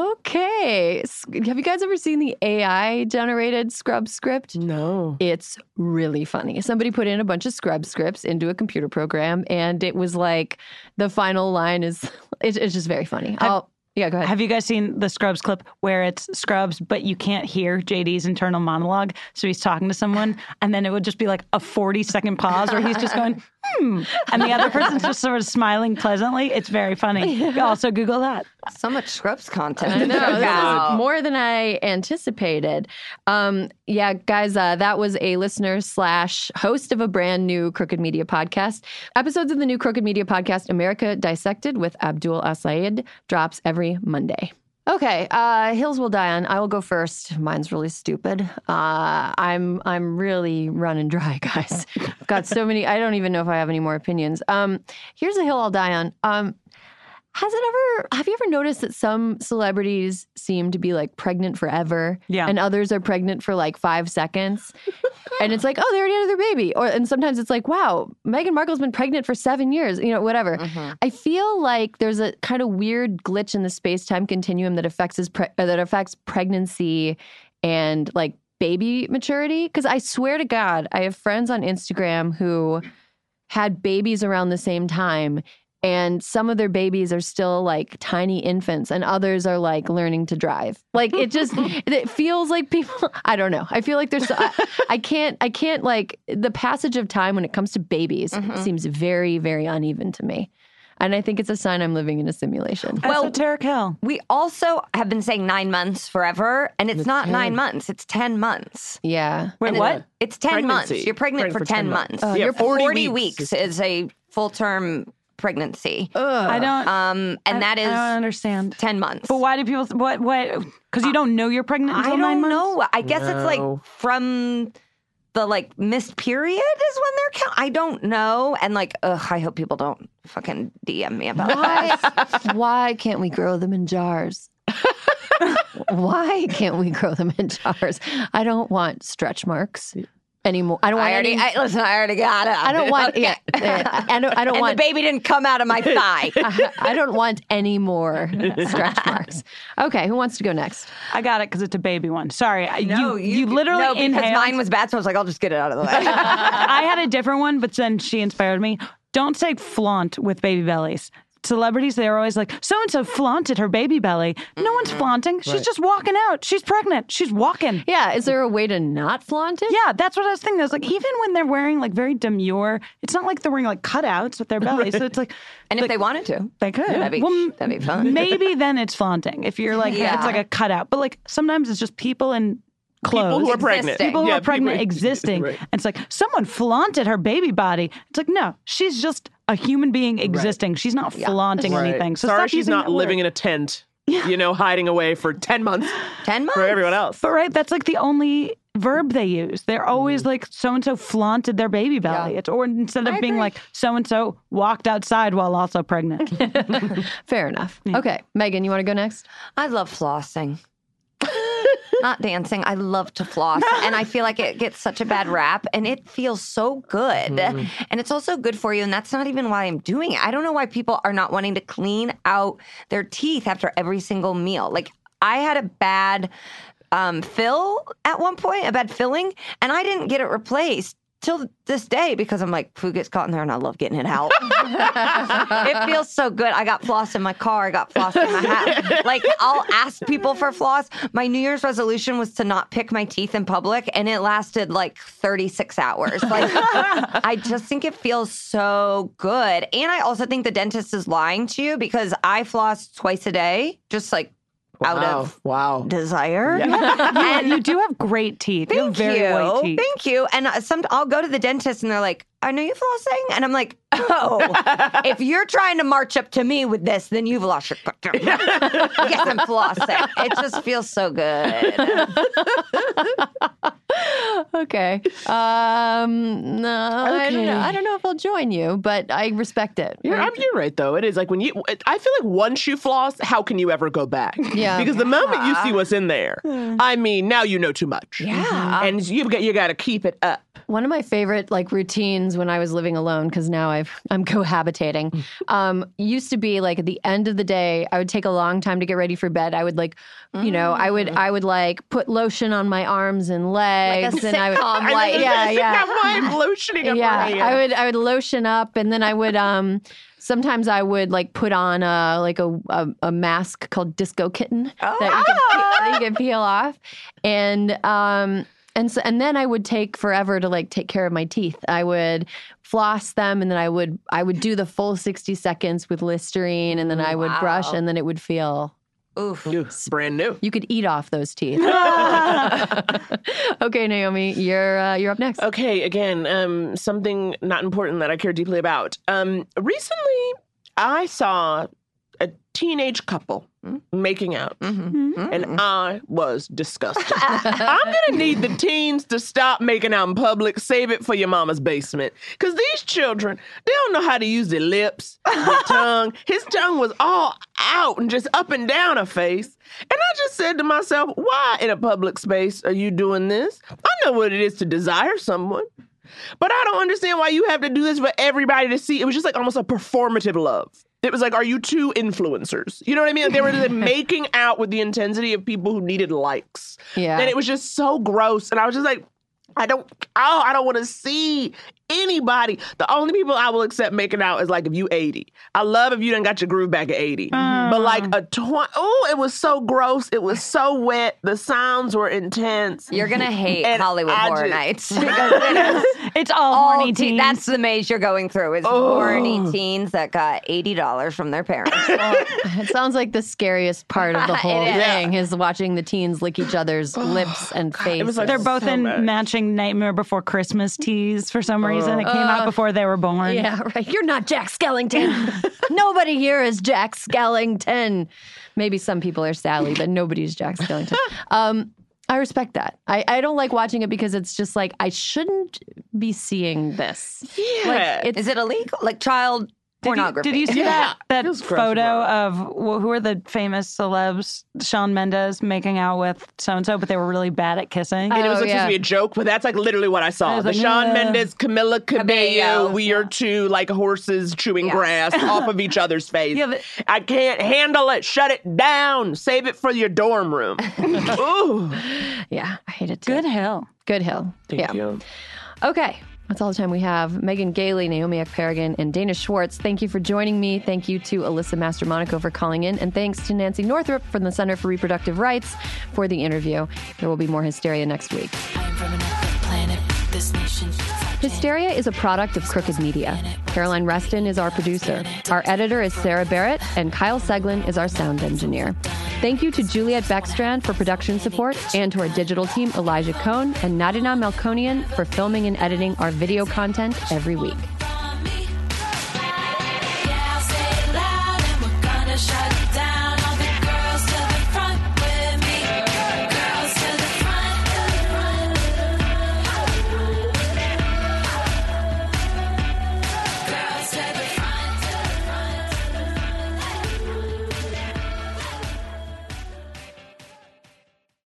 S1: Okay. Have you guys ever seen the A I-generated Scrub script?
S7: No.
S1: It's really funny. Somebody put in a bunch of Scrub scripts into a computer program, and it was like the final line is, it's, it's just very funny.
S6: Have,
S1: I'll, yeah, go ahead.
S6: Have you guys seen the Scrubs clip where it's Scrubs, but you can't hear J D's internal monologue? So he's talking to someone, and then it would just be like a forty-second pause where he's just going, hmm. And the other person's just sort of smiling pleasantly. It's very funny. You also Google that.
S5: So much Scrubs content.
S1: I know. This is more than I anticipated. Um, yeah, guys, uh, that was a listener slash host of a brand new Crooked Media podcast. Episodes of the new Crooked Media podcast, America Dissected with Abdul El-Sayed, drops every Monday. Okay, uh, hills will die on. I will go first. Mine's really stupid. Uh, I'm I'm really running dry, guys. I've got so many. I don't even know if I have any more opinions. Um, here's a hill I'll die on. Um, has it ever? Have you ever noticed that some celebrities seem to be like pregnant forever,
S6: yeah,
S1: and others are pregnant for like five seconds, and it's like, oh, they already had their baby, or and sometimes it's like, wow, Meghan Markle's been pregnant for seven years, you know, whatever. Mm-hmm. I feel like there's a kind of weird glitch in the space-time continuum that affects his pre- uh, that affects pregnancy and like baby maturity. Because I swear to God, I have friends on Instagram who had babies around the same time. and some of their babies are still like tiny infants and others are like learning to drive. Like it just, it feels like people, I don't know. I feel like there's, I, I can't, I can't like the passage of time when it comes to babies mm-hmm. seems very, very uneven to me. And I think it's a sign I'm living in a simulation.
S6: Well, Esoteric Hill.
S5: We also have been saying nine months forever, and it's, it's not ten. nine months. It's ten months.
S1: Yeah.
S6: Wait,
S5: and
S6: what?
S5: It, it's ten
S7: Pregnancy.
S5: months. You're pregnant, pregnant for, for ten, ten months.
S7: months. Uh, yeah,
S5: You're
S7: forty,
S5: forty
S7: weeks.
S5: weeks is a full-term pregnancy.
S6: Ugh. I don't.
S5: Um, and
S6: I,
S5: that is.
S6: I don't understand.
S5: Ten months.
S6: But why do people? What? What? Because you don't know you're pregnant until
S5: I
S6: nine
S5: don't
S6: months?
S5: know. I guess
S7: No.
S5: it's like from the like missed period is when they're count. I don't know. And like, ugh, I hope people don't fucking D M me about
S1: Why, why can't we grow them in jars? Why can't we grow them in jars? I don't want stretch marks anymore. I don't want
S5: I already,
S1: any.
S5: I, listen, I already got it.
S1: I don't want.
S5: Okay.
S1: Yeah, uh, I don't. I don't
S5: and
S1: want.
S5: the baby didn't come out of my thigh.
S1: I, I don't want any more stretch marks. Okay, who wants to go next?
S6: I got it because it's a baby one. Sorry, I-
S5: No,
S6: you, you literally
S5: no, because
S6: inhaled.
S5: mine was bad, so I was like, I'll just get it out of the way.
S6: I had a different one, but then she inspired me. Don't say flaunt with baby bellies. Celebrities, they're always like, so-and-so flaunted her baby belly. No one's flaunting. She's just walking out. She's pregnant. She's walking.
S1: Yeah, is there a way to not flaunt it?
S6: Yeah, that's what I was thinking. I was like, even when they're wearing like very demure, it's not like they're wearing like cutouts with their belly. So it's like,
S5: and
S6: like,
S5: if they wanted to,
S6: they could.
S5: that'd be,
S6: Well,
S5: that'd be fun.
S6: maybe then it's flaunting. If you're like,
S5: Yeah.
S6: it's like a cutout. But like sometimes it's just people in clothes.
S7: People who are pregnant.
S5: Existing.
S6: People who
S7: Yeah,
S6: are pregnant
S7: people-
S6: existing.
S7: Right.
S6: And it's like, someone flaunted her baby body. It's like, no, she's just a human being existing. She's not flaunting
S7: Right.
S6: anything. So
S7: Sorry,
S6: stop
S7: she's
S6: using
S7: not
S6: that word.
S7: living in a tent, you know, hiding away for ten months
S5: Ten months
S7: for everyone else.
S6: But right, that's like the only verb they use. They're always like, so-and-so flaunted their baby belly.
S5: Yeah.
S6: It's or instead of
S5: I
S6: being
S5: agree.
S6: like, so-and-so walked outside while also pregnant.
S1: Fair enough. Okay, Megan, you want to go next?
S5: I love flossing. Not dancing. I love to floss. And I feel like it gets such a bad rap and it feels so good. Mm. And it's also good for you. And that's not even why I'm doing it. I don't know why people are not wanting to clean out their teeth after every single meal. Like I had a bad um, fill at one point, a bad filling, and I didn't get it replaced till this day because I'm like, food gets caught in there and I love getting it out. It feels so good. I got floss in my car. I got floss in my hat. Like, I'll ask people for floss. My New Year's resolution was to not pick my teeth in public, and it lasted like thirty-six hours. Like, I just think it feels so good. And I also think the dentist is lying to you because I floss twice a day, just like out
S7: Wow.
S5: of
S7: wow.
S5: desire.
S6: Yeah, you do have great teeth. You have
S5: Thank
S6: very
S5: you.
S6: white teeth.
S5: Thank you. And uh, some, I'll go to the dentist and they're like, I know you flossing. And I'm like, oh, if you're trying to march up to me with this, then you've lost your Yes, I'm flossing. It just feels so good.
S1: Okay. Um, no, I don't know. I don't know if I'll join you, but I respect it.
S7: You're, I'm, you're right, though. It is like when you, I feel like once you floss, how can you ever go back?
S1: Yeah.
S7: Because the moment you see what's in there, I mean, now you know too much.
S5: Yeah.
S7: And you've got, you got to keep it up.
S1: One of my favorite like routines when I was living alone, because now I've I'm cohabitating, um, used to be like at the end of the day, I would take a long time to get ready for bed. I would like, you know, I would I would like put lotion on my arms and legs,
S5: Like a
S1: and I would,
S5: sitcom, like-
S1: yeah, yeah,
S7: I'm lotioning up
S1: yeah.
S7: my hand.
S1: I would I would lotion up, and then I would um. Sometimes I would like put on a like a a, a mask called Disco Kitten that you could, pe- that you could peel off, and um. And so, and then I would take forever to like take care of my teeth. I would floss them, and then I would I would do the full sixty seconds with Listerine, and then I would
S5: Wow.
S1: brush, and then it would feel.
S5: Oof.
S7: Ooh, brand new.
S1: You could eat off those teeth. Okay, Naomi, you're uh, you're up next.
S7: Okay, again, um, something not important that I care deeply about. Um, recently, I saw a teenage couple making out,
S5: Mm-hmm.
S7: and I was disgusted. I'm gonna need the teens to stop making out in public. Save it for your mama's basement, because these children, they don't know how to use their lips, their tongue. His tongue was all out and just up and down her face. And I just said to myself, why in a public space are you doing this? I know what it is to desire someone, but I don't understand why you have to do this for everybody to see. It was just like almost a performative love. It was like, are you two influencers? You know what I mean? Like they were like making out with the intensity of people who needed likes.
S1: Yeah.
S7: And it was just so gross. And I was just like, I don't, oh, I don't want to see anybody, the only people I will accept making out is like if you eighty. I love if you done got your groove back at eighty. Mm. But like a twenty, oh, it was so gross. It was so wet. The sounds were intense.
S5: You're going to hate
S7: And
S5: Hollywood
S7: I
S5: Horror
S7: just-
S5: Nights. Because it is
S6: It's all
S5: all
S6: horny
S5: teen-
S6: teens.
S5: That's the maze you're going through is
S7: Oh.
S5: horny teens that got eighty dollars from their parents.
S1: It sounds like the scariest part of the whole
S5: It is.
S1: thing is watching the teens lick each other's lips and faces.
S7: was like-
S6: They're both
S7: So
S6: in
S7: much.
S6: matching Nightmare Before Christmas tees for some reason. It came out before they were born.
S1: Yeah, right. You're not Jack Skellington. Nobody here is Jack Skellington. Maybe some people are Sally, but nobody's Jack Skellington. Um, I respect that. I, I don't like watching it because it's just like, I shouldn't be seeing this.
S7: Yeah.
S1: Like, it's,
S5: Is it illegal? Like child
S6: Did you,
S5: pornography?
S6: did you see
S7: Yeah.
S6: that, that
S7: Feels gross,
S6: photo
S7: bro.
S6: of wh- who are the famous celebs? Shawn Mendes making out with so-and-so, but they were really bad at kissing.
S7: And it was
S1: Oh,
S7: supposed
S1: yeah.
S7: to be a joke, but that's like literally what I saw.
S6: I was
S7: The
S6: like,
S7: Shawn
S6: "Uh."
S7: Mendes, Camila Cabello,
S5: Cabello.
S7: we are two like horses chewing
S5: Yeah.
S7: grass off of each other's face.
S6: Yeah, but-
S7: I can't handle it. Shut it down. Save it for your dorm room. Ooh.
S1: yeah, I hate it too.
S6: Good hill.
S1: Good Hill.
S7: Thank
S1: yeah.
S7: you.
S1: Okay. That's all the time we have. Megan Gailey, Naomi Ekperigin, and Dana Schwartz, thank you for joining me. Thank you to Alyssa Mastromonaco for calling in. And thanks to Nancy Northrup from the Center for Reproductive Rights for the interview. There will be more Hysteria next week. Hysteria is a product of Crooked Media. Caroline Reston is our producer. Our editor is Sarah Barrett, and Kyle Seglin is our sound engineer. Thank you to Juliet Beckstrand for production support, and to our digital team, Elijah Cohn and Nadina Melkonian, for filming and editing our video content every week.